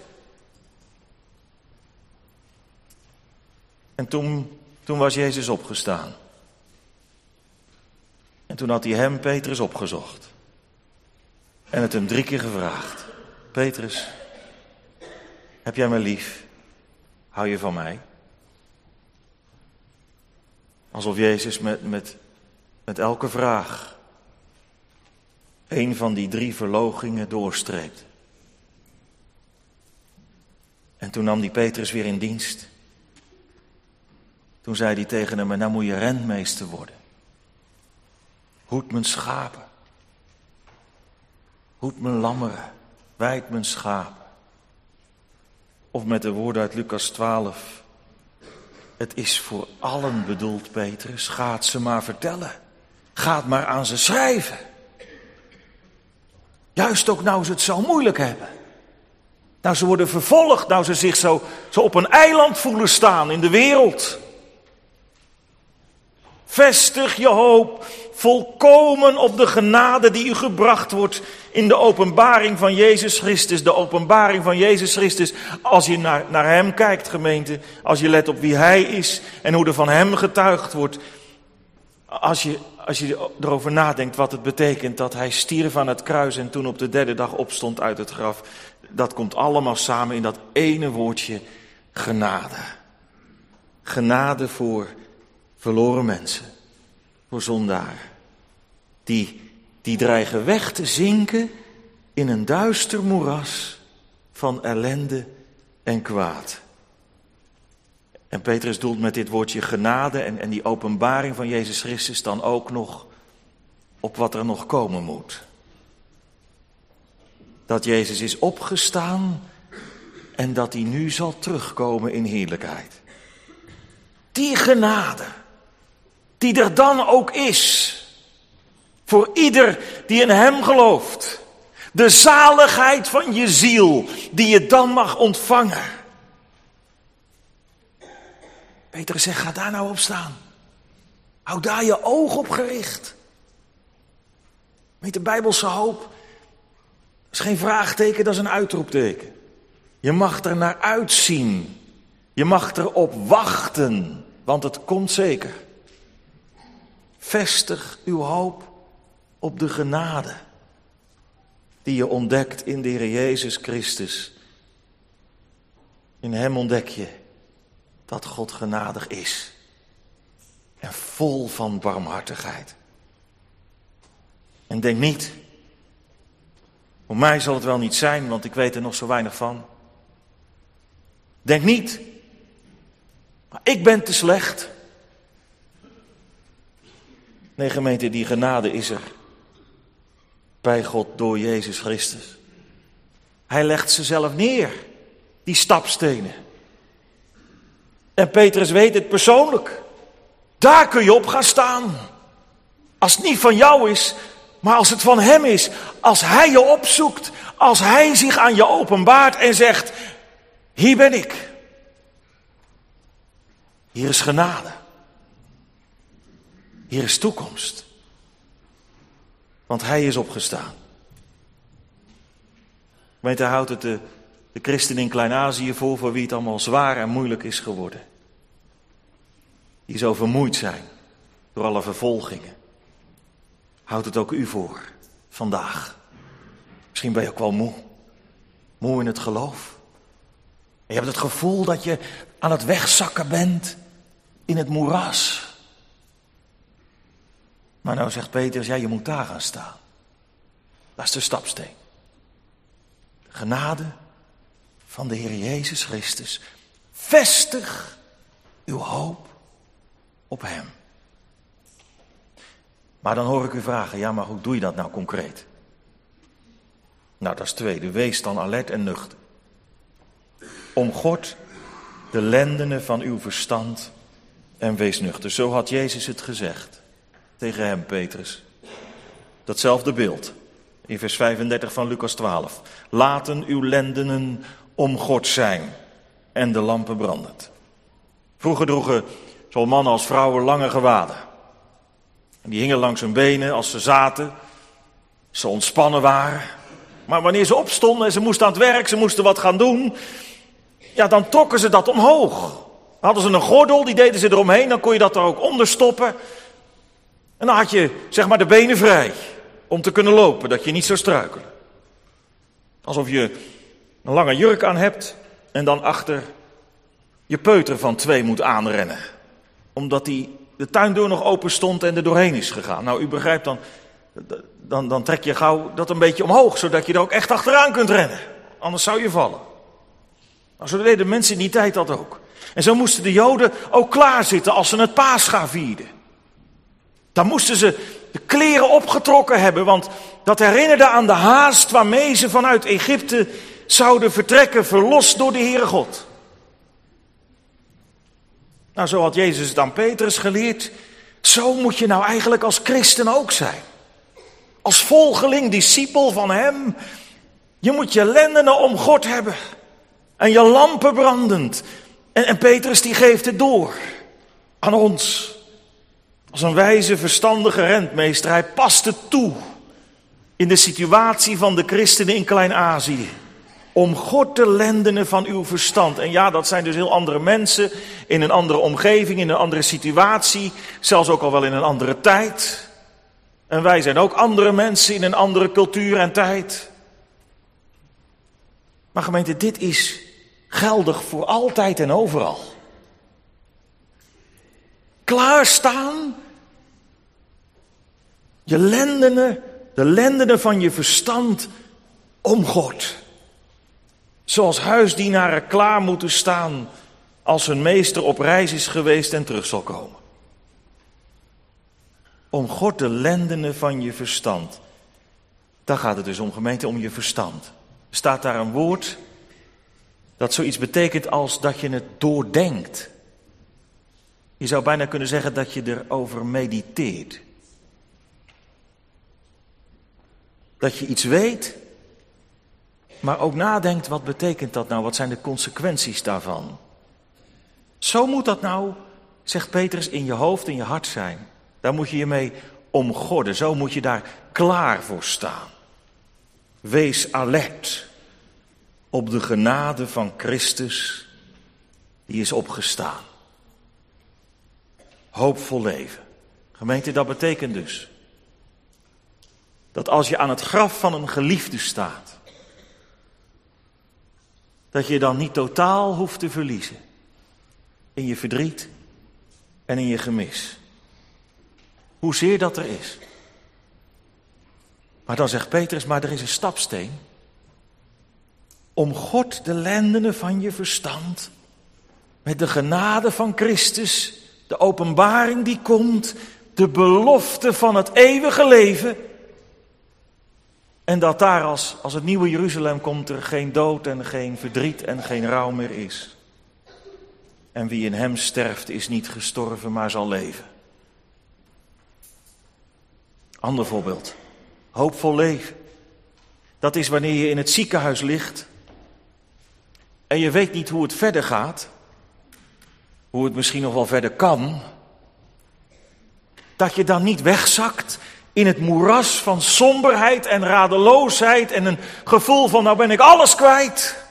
En toen, toen was Jezus opgestaan. En toen had hij hem, Petrus, opgezocht. En het hem drie keer gevraagd. Petrus, heb jij me lief? Hou je van mij? Alsof Jezus met, met, met elke vraag een van die drie verloochingen doorstreept. En toen nam die Petrus weer in dienst. Toen zei hij tegen hem, nou moet je rentmeester worden. Hoed mijn schapen. Hoed mijn lammeren. Wijd mijn schapen. Of met de woorden uit Lucas twaalf. Het is voor allen bedoeld, Petrus. Ga het ze maar vertellen. Ga het maar aan ze schrijven. Juist ook nou ze het zo moeilijk hebben. Nou ze worden vervolgd. Nou ze zich zo, zo op een eiland voelen staan in de wereld. Vestig je hoop volkomen op de genade die u gebracht wordt in de openbaring van Jezus Christus. De openbaring van Jezus Christus. Als je naar, naar hem kijkt, gemeente. Als je let op wie hij is en hoe er van hem getuigd wordt. Als je, als je erover nadenkt wat het betekent dat hij stierf aan het kruis en toen op de derde dag opstond uit het graf. Dat komt allemaal samen in dat ene woordje genade. Genade voor verloren mensen, voor zondaren, die, die dreigen weg te zinken in een duister moeras van ellende en kwaad. En Petrus doelt met dit woordje genade en, en die openbaring van Jezus Christus dan ook nog op wat er nog komen moet. Dat Jezus is opgestaan en dat hij nu zal terugkomen in heerlijkheid. Die genade. Die er dan ook is. Voor ieder die in hem gelooft. De zaligheid van je ziel. Die je dan mag ontvangen. Petrus zegt, ga daar nou op staan. Hou daar je oog op gericht. Met de Bijbelse hoop. Dat is geen vraagteken, dat is een uitroepteken. Je mag er naar uitzien. Je mag erop wachten. Want het komt zeker. Vestig uw hoop op de genade die je ontdekt in de Heer Jezus Christus In hem ontdek je dat God genadig is. En vol van barmhartigheid. En denk niet, voor mij zal het wel niet zijn, want ik weet er nog zo weinig van. Denk niet, maar ik ben te slecht. Nee, gemeente, die genade is er. Bij God door Jezus Christus. Hij legt ze zelf neer, die stapstenen. En Petrus weet het persoonlijk. Daar kun je op gaan staan. Als het niet van jou is, maar als het van hem is. Als hij je opzoekt. Als hij zich aan je openbaart en zegt, hier ben ik. Hier is genade. Hier is toekomst. Want hij is opgestaan. Gemeente, houdt het de, de christen in Klein-Azië voor, voor wie het allemaal zwaar en moeilijk is geworden. Die zo vermoeid zijn door alle vervolgingen. Houdt het ook u voor, vandaag. Misschien ben je ook wel moe. Moe in het geloof. En je hebt het gevoel dat je aan het wegzakken bent in het moeras. Maar nou zegt Petrus, ja, je moet daar gaan staan. Dat is de stapsteen. De genade van de Heer Jezus Christus. Vestig uw hoop op hem. Maar dan hoor ik u vragen, ja, maar hoe doe je dat nou concreet? Nou, dat is het tweede. Wees dan alert en nuchter. Omgord de lendenen van uw verstand en wees nuchter. Zo had Jezus het gezegd tegen hem, Petrus. Datzelfde beeld in vers vijfendertig van Lucas twaalf. Laten uw lendenen omgord zijn en de lampen brandend. Vroeger droegen zowel mannen als vrouwen lange gewaden. En die hingen langs hun benen als ze zaten. Ze ontspannen waren. Maar wanneer ze opstonden en ze moesten aan het werk, ze moesten wat gaan doen. Ja, dan trokken ze dat omhoog. Hadden ze een gordel, die deden ze eromheen, dan kon je dat er ook onder stoppen. En dan had je, zeg maar, de benen vrij. Om te kunnen lopen, dat je niet zou struikelen. Alsof je een lange jurk aan hebt en dan achter je peuter van twee moet aanrennen. Omdat die de tuindeur nog open stond en er doorheen is gegaan. Nou, u begrijpt dan, dan, dan trek je gauw dat een beetje omhoog, zodat je er ook echt achteraan kunt rennen. Anders zou je vallen. Nou, zo deden mensen in die tijd dat ook. En zo moesten de Joden ook klaarzitten als ze het Pascha vierden. Dan moesten ze de kleren opgetrokken hebben, want dat herinnerde aan de haast waarmee ze vanuit Egypte zouden vertrekken, verlost door de Heere God. Nou, zo had Jezus het aan Petrus geleerd. Zo moet je nou eigenlijk als christen ook zijn. Als volgeling, discipel van hem. Je moet je lendenen omgord hebben. En je lampen brandend. En, en Petrus die geeft het door. Aan ons. Als een wijze, verstandige rentmeester. Hij past het toe. In de situatie van de christenen in Klein-Azië. Omgord de lendenen van uw verstand. En ja, dat zijn dus heel andere mensen. In een andere omgeving, in een andere situatie. Zelfs ook al wel in een andere tijd. En wij zijn ook andere mensen in een andere cultuur en tijd. Maar gemeente, dit is geldig voor altijd en overal. Klaarstaan. Je lendenen, de lendenen van je verstand omgord. Zoals huisdienaren klaar moeten staan als hun meester op reis is geweest en terug zal komen. Omgord de lendenen van je verstand. Daar gaat het dus om, gemeente, om je verstand. Er staat daar een woord dat zoiets betekent als dat je het doordenkt. Je zou bijna kunnen zeggen dat je erover mediteert. Dat je iets weet, maar ook nadenkt, wat betekent dat nou? Wat zijn de consequenties daarvan? Zo moet dat nou, zegt Petrus, in je hoofd, in je hart zijn. Daar moet je je mee omgorden. Zo moet je daar klaar voor staan. Wees alert op de genade van Christus die is opgestaan. Hoopvol leven. Gemeente, dat betekent dus dat als je aan het graf van een geliefde staat, dat je dan niet totaal hoeft te verliezen. In je verdriet en in je gemis. Hoezeer dat er is. Maar dan zegt Petrus, maar er is een stapsteen. Om God de lendenen van je verstand, met de genade van Christus, de openbaring die komt, de belofte van het eeuwige leven. En dat daar als, als het nieuwe Jeruzalem komt er geen dood en geen verdriet en geen rouw meer is. En wie in hem sterft is niet gestorven, maar zal leven. Ander voorbeeld. Hoopvol leven. Dat is wanneer je in het ziekenhuis ligt en je weet niet hoe het verder gaat, hoe het misschien nog wel verder kan, dat je dan niet wegzakt in het moeras van somberheid en radeloosheid en een gevoel van nou ben ik alles kwijt.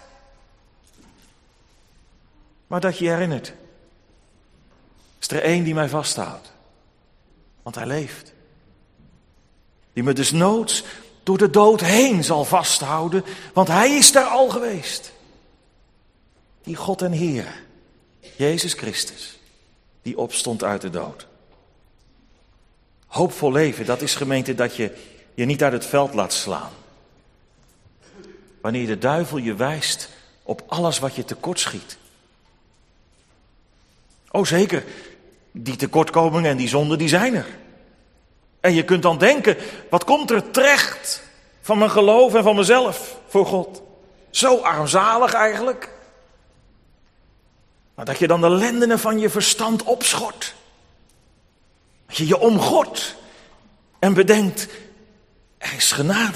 Maar dat je je herinnert, is er één die mij vasthoudt, want hij leeft. Die me desnoods door de dood heen zal vasthouden, want hij is daar al geweest. Die God en Heer, Jezus Christus, die opstond uit de dood. Hoopvol leven, dat is gemeente dat je je niet uit het veld laat slaan. Wanneer de duivel je wijst op alles wat je tekortschiet. Oh zeker, die tekortkomingen en die zonden die zijn er. En je kunt dan denken, wat komt er terecht van mijn geloof en van mezelf voor God? Zo armzalig eigenlijk. Maar dat je dan de lendenen van je verstand opschort. Dat je je omgort en bedenkt, er is genade.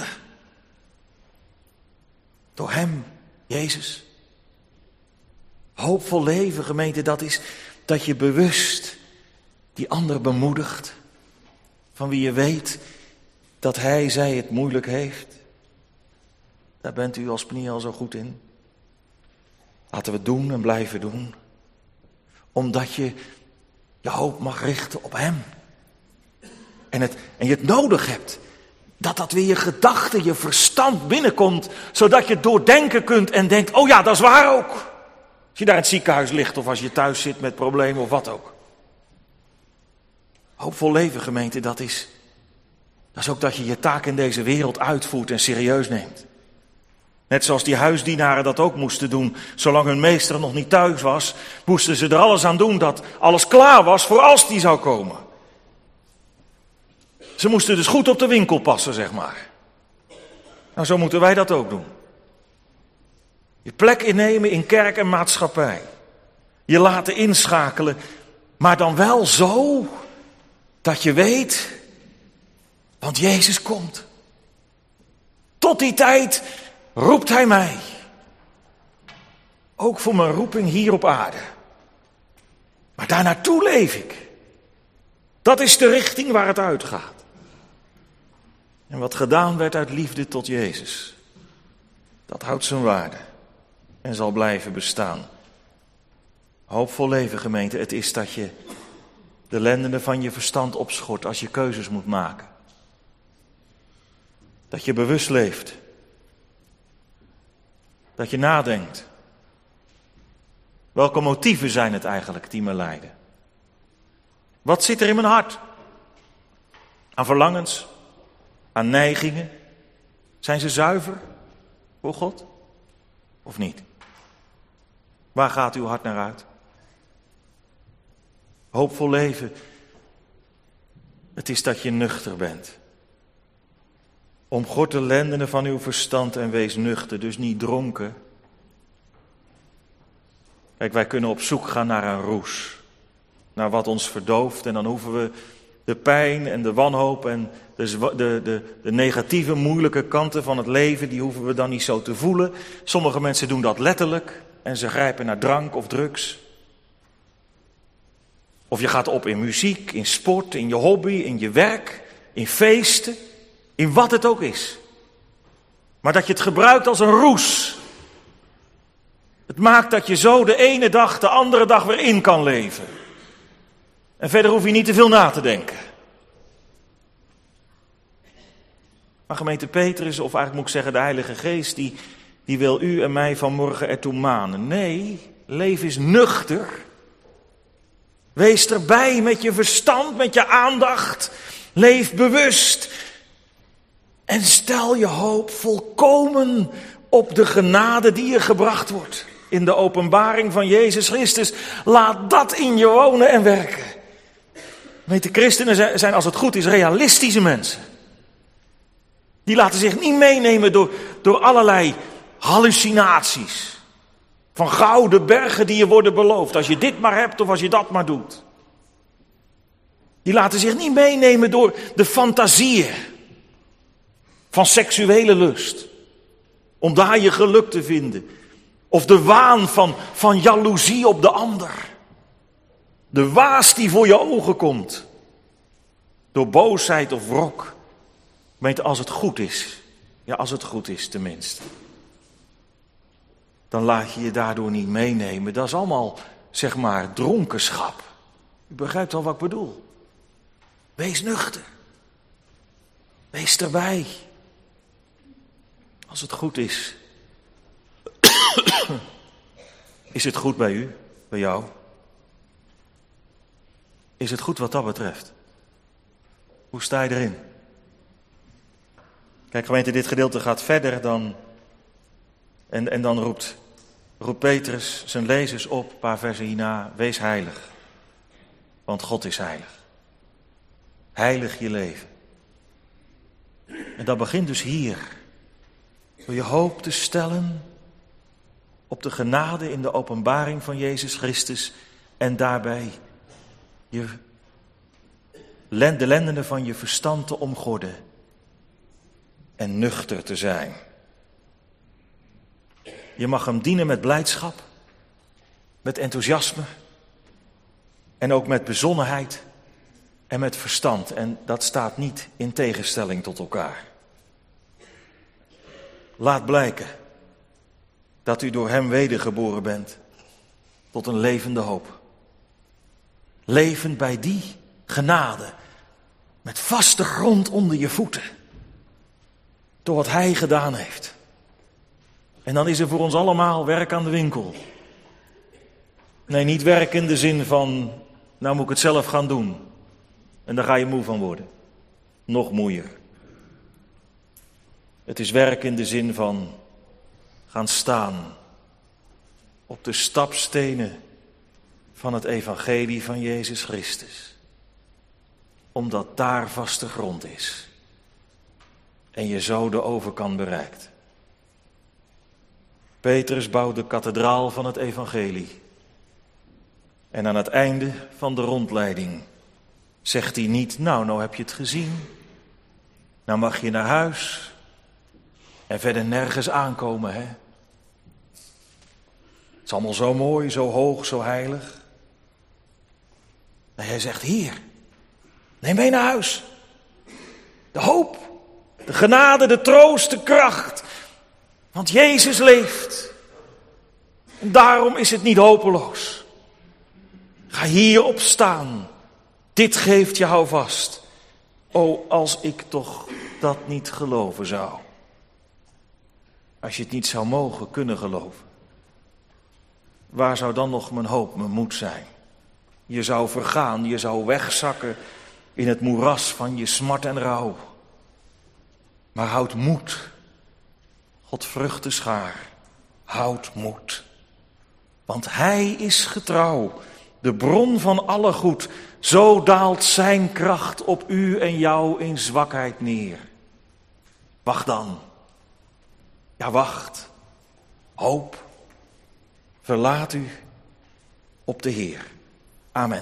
Door hem, Jezus. Hoopvol leven, gemeente, dat is dat je bewust die ander bemoedigt. Van wie je weet dat hij, zij het moeilijk heeft. Daar bent u als Pniel zo goed in. Laten we het doen en blijven doen. Omdat je je hoop mag richten op hem. En, het, en je het nodig hebt. Dat dat weer je gedachten, je verstand binnenkomt. Zodat je doordenken kunt en denkt, oh ja, dat is waar ook. Als je daar in het ziekenhuis ligt of als je thuis zit met problemen of wat ook. Hoopvol leven, gemeente, dat is, dat is ook dat je je taak in deze wereld uitvoert en serieus neemt. Net zoals die huisdienaren dat ook moesten doen. Zolang hun meester nog niet thuis was, moesten ze er alles aan doen dat alles klaar was voor als die zou komen. Ze moesten dus goed op de winkel passen, zeg maar. Nou, zo moeten wij dat ook doen. Je plek innemen in kerk en maatschappij. Je laten inschakelen, maar dan wel zo dat je weet, want Jezus komt. Tot die tijd roept hij mij. Ook voor mijn roeping hier op aarde. Maar daarnaartoe leef ik. Dat is de richting waar het uitgaat. En wat gedaan werd uit liefde tot Jezus, dat houdt zijn waarde en zal blijven bestaan. Hoopvol leven, gemeente, het is dat je de lendenen van je verstand opschort als je keuzes moet maken. Dat je bewust leeft. Dat je nadenkt. Welke motieven zijn het eigenlijk die me leiden? Wat zit er in mijn hart? Aan verlangens? Aan neigingen? Zijn ze zuiver voor God? Of niet? Waar gaat uw hart naar uit? Hoopvol leven, het is dat je nuchter bent. Omgord de lendenen van uw verstand en wees nuchter, dus niet dronken. Kijk, wij kunnen op zoek gaan naar een roes. Naar wat ons verdooft en dan hoeven we de pijn en de wanhoop en de, de, de, de negatieve, moeilijke kanten van het leven, die hoeven we dan niet zo te voelen. Sommige mensen doen dat letterlijk en ze grijpen naar drank of drugs. Of je gaat op in muziek, in sport, in je hobby, in je werk, in feesten, in wat het ook is. Maar dat je het gebruikt als een roes. Het maakt dat je zo de ene dag de andere dag weer in kan leven. En verder hoef je niet te veel na te denken. Maar gemeente Petrus, of eigenlijk moet ik zeggen de Heilige Geest, die, die wil u en mij vanmorgen ertoe manen. Nee, leef eens nuchter. Wees erbij met je verstand, met je aandacht. Leef bewust. En stel je hoop volkomen op de genade die je gebracht wordt. In de openbaring van Jezus Christus. Laat dat in je wonen en werken. Weet de christenen zijn als het goed is realistische mensen. Die laten zich niet meenemen door, door allerlei hallucinaties. Van gouden bergen die je worden beloofd. Als je dit maar hebt of als je dat maar doet. Die laten zich niet meenemen door de fantasieën van seksuele lust. Om daar je geluk te vinden. Of de waan van, van jaloezie op de ander. De waas die voor je ogen komt. Door boosheid of wrok. Weet, als het goed is. Ja, als het goed is tenminste. Dan laat je je daardoor niet meenemen. Dat is allemaal, zeg maar, dronkenschap. U begrijpt al wat ik bedoel. Wees nuchter. Wees erbij. Als het goed is. Is het goed bij u? Bij jou? Is het goed wat dat betreft? Hoe sta je erin? Kijk, gemeente, dit gedeelte gaat verder dan... En, en dan roept, roept Petrus zijn lezers op, een paar versen hierna, wees heilig. Want God is heilig. Heilig je leven. En dat begint dus hier. Door je hoop te stellen op de genade in de openbaring van Jezus Christus. En daarbij je, de lendenen van je verstand te omgorden. En nuchter te zijn. Je mag hem dienen met blijdschap. Met enthousiasme. En ook met bezonnenheid. En met verstand. En dat staat niet in tegenstelling tot elkaar. Laat blijken dat u door hem wedergeboren bent tot een levende hoop. Levend bij die genade, met vaste grond onder je voeten. Door wat hij gedaan heeft. En dan is er voor ons allemaal werk aan de winkel. Nee, niet werk in de zin van, nou moet ik het zelf gaan doen. En daar ga je moe van worden. Nog moeier. Het is werk in de zin van gaan staan op de stapstenen van het evangelie van Jezus Christus. Omdat daar vaste grond is. En je zo de overkant bereikt. Petrus bouwt de kathedraal van het evangelie. En aan het einde van de rondleiding zegt hij niet, nou, nou heb je het gezien. Nou mag je naar huis. En verder nergens aankomen, hè. Het is allemaal zo mooi, zo hoog, zo heilig. En hij zegt, hier, neem mee naar huis. De hoop, de genade, de troost, de kracht. Want Jezus leeft. En daarom is het niet hopeloos. Ga hierop staan. Dit geeft je houvast. O, als ik toch dat niet geloven zou. Als je het niet zou mogen kunnen geloven. Waar zou dan nog mijn hoop, mijn moed zijn? Je zou vergaan, je zou wegzakken in het moeras van je smart en rouw. Maar houd moed. God vruchten schaar. Houd moed. Want hij is getrouw. De bron van alle goed. Zo daalt zijn kracht op u en jou in zwakheid neer. Wacht dan. Ja, wacht. Hoop. Verlaat u op de Heer. Amen.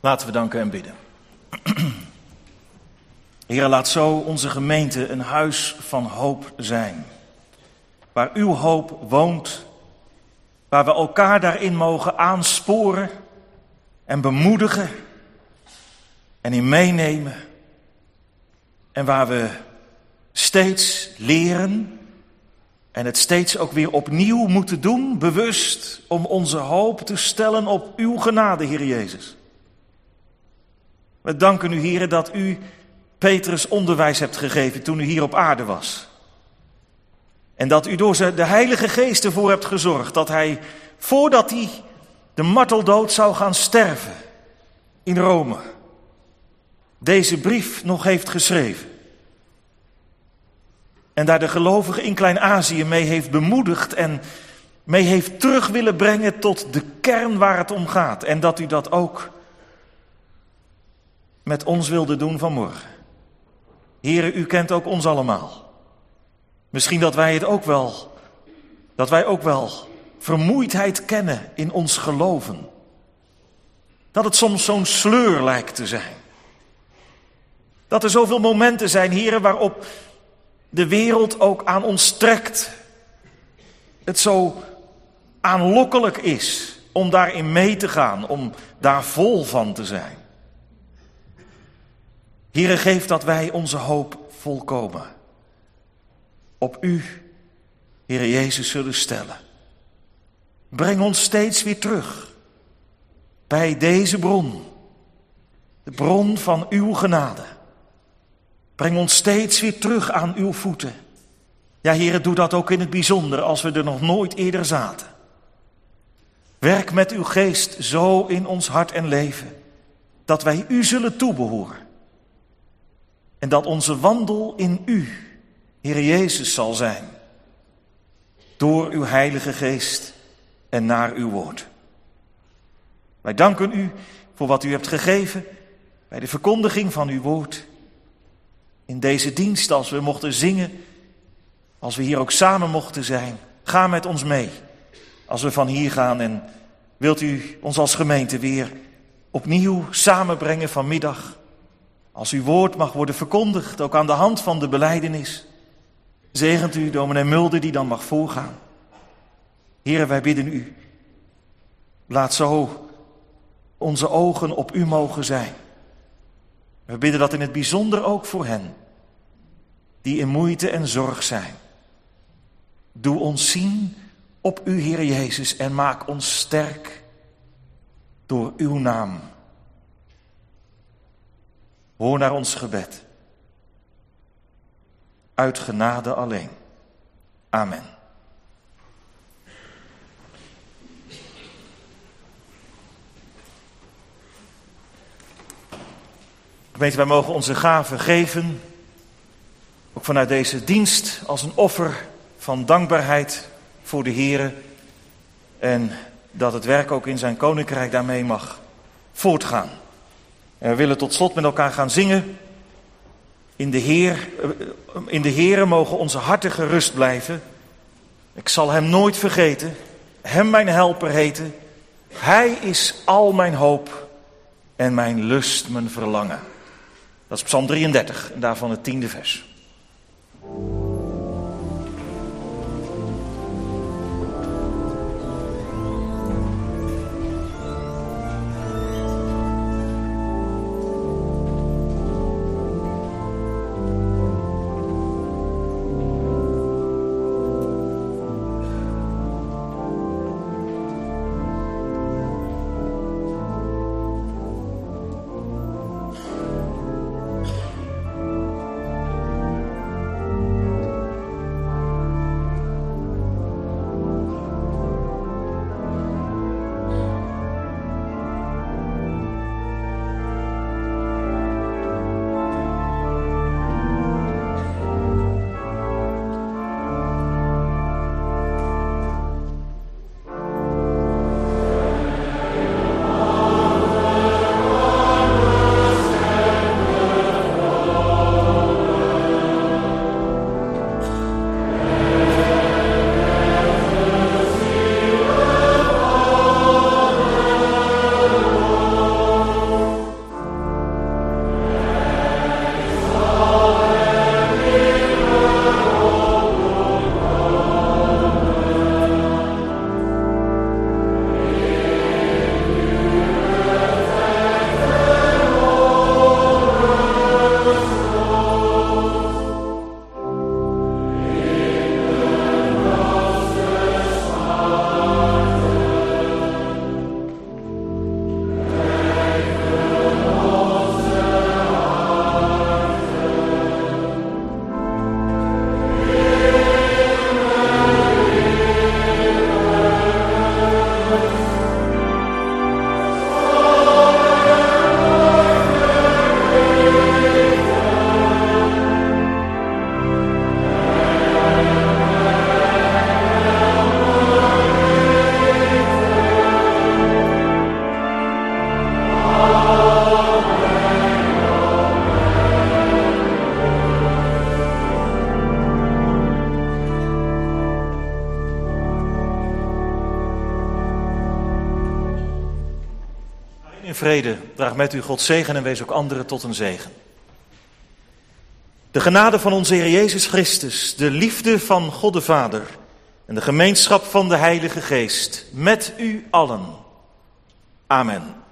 Laten we danken en bidden. Heere, laat zo onze gemeente een huis van hoop zijn. Waar uw hoop woont, waar we elkaar daarin mogen aansporen en bemoedigen en in meenemen. En waar we steeds leren en het steeds ook weer opnieuw moeten doen, bewust om onze hoop te stellen op uw genade, Heer Jezus. We danken u, Heer, dat u Petrus onderwijs hebt gegeven toen u hier op aarde was. En dat u door de Heilige Geest ervoor hebt gezorgd dat hij, voordat hij de marteldood zou gaan sterven in Rome, deze brief nog heeft geschreven. En daar de gelovigen in Klein-Azië mee heeft bemoedigd en mee heeft terug willen brengen tot de kern waar het om gaat. En dat u dat ook met ons wilde doen vanmorgen. Heere, u kent ook ons allemaal. Misschien dat wij het ook wel, dat wij ook wel vermoeidheid kennen in ons geloven. Dat het soms zo'n sleur lijkt te zijn. Dat er zoveel momenten zijn, Heere, waarop de wereld ook aan ons trekt. Het zo aanlokkelijk is om daarin mee te gaan, om daar vol van te zijn. Heere, geef dat wij onze hoop volkomen op u, Heere Jezus, zullen stellen. Breng ons steeds weer terug bij deze bron, de bron van uw genade. Breng ons steeds weer terug aan uw voeten. Ja, Heere, doe dat ook in het bijzonder als we er nog nooit eerder zaten. Werk met uw geest zo in ons hart en leven, dat wij u zullen toebehoren. En dat onze wandel in u, Heere Jezus, zal zijn. Door uw Heilige Geest en naar uw woord. Wij danken u voor wat u hebt gegeven bij de verkondiging van uw woord. In deze dienst, als we mochten zingen, als we hier ook samen mochten zijn, ga met ons mee. Als we van hier gaan en wilt u ons als gemeente weer opnieuw samenbrengen vanmiddag. Als uw woord mag worden verkondigd, ook aan de hand van de belijdenis. Zegent u dominee Mulder die dan mag voorgaan. Heere, wij bidden u, laat zo onze ogen op u mogen zijn. We bidden dat in het bijzonder ook voor hen, die in moeite en zorg zijn. Doe ons zien op u, Heer Jezus, en maak ons sterk door uw naam. Hoor naar ons gebed. Uit genade alleen. Amen. Gemeente, wij mogen onze gaven geven, ook vanuit deze dienst, als een offer van dankbaarheid voor de Heere. En dat het werk ook in zijn koninkrijk daarmee mag voortgaan. En we willen tot slot met elkaar gaan zingen. In de Heer, in de Heere mogen onze harten gerust blijven. Ik zal hem nooit vergeten, hem mijn helper heten. Hij is al mijn hoop en mijn lust, mijn verlangen. Dat is Psalm drieëndertig en daarvan het tiende vers. in vrede. Draag met u Gods zegen en wees ook anderen tot een zegen. De genade van onze Heer Jezus Christus, de liefde van God de Vader en de gemeenschap van de Heilige Geest met u allen. Amen.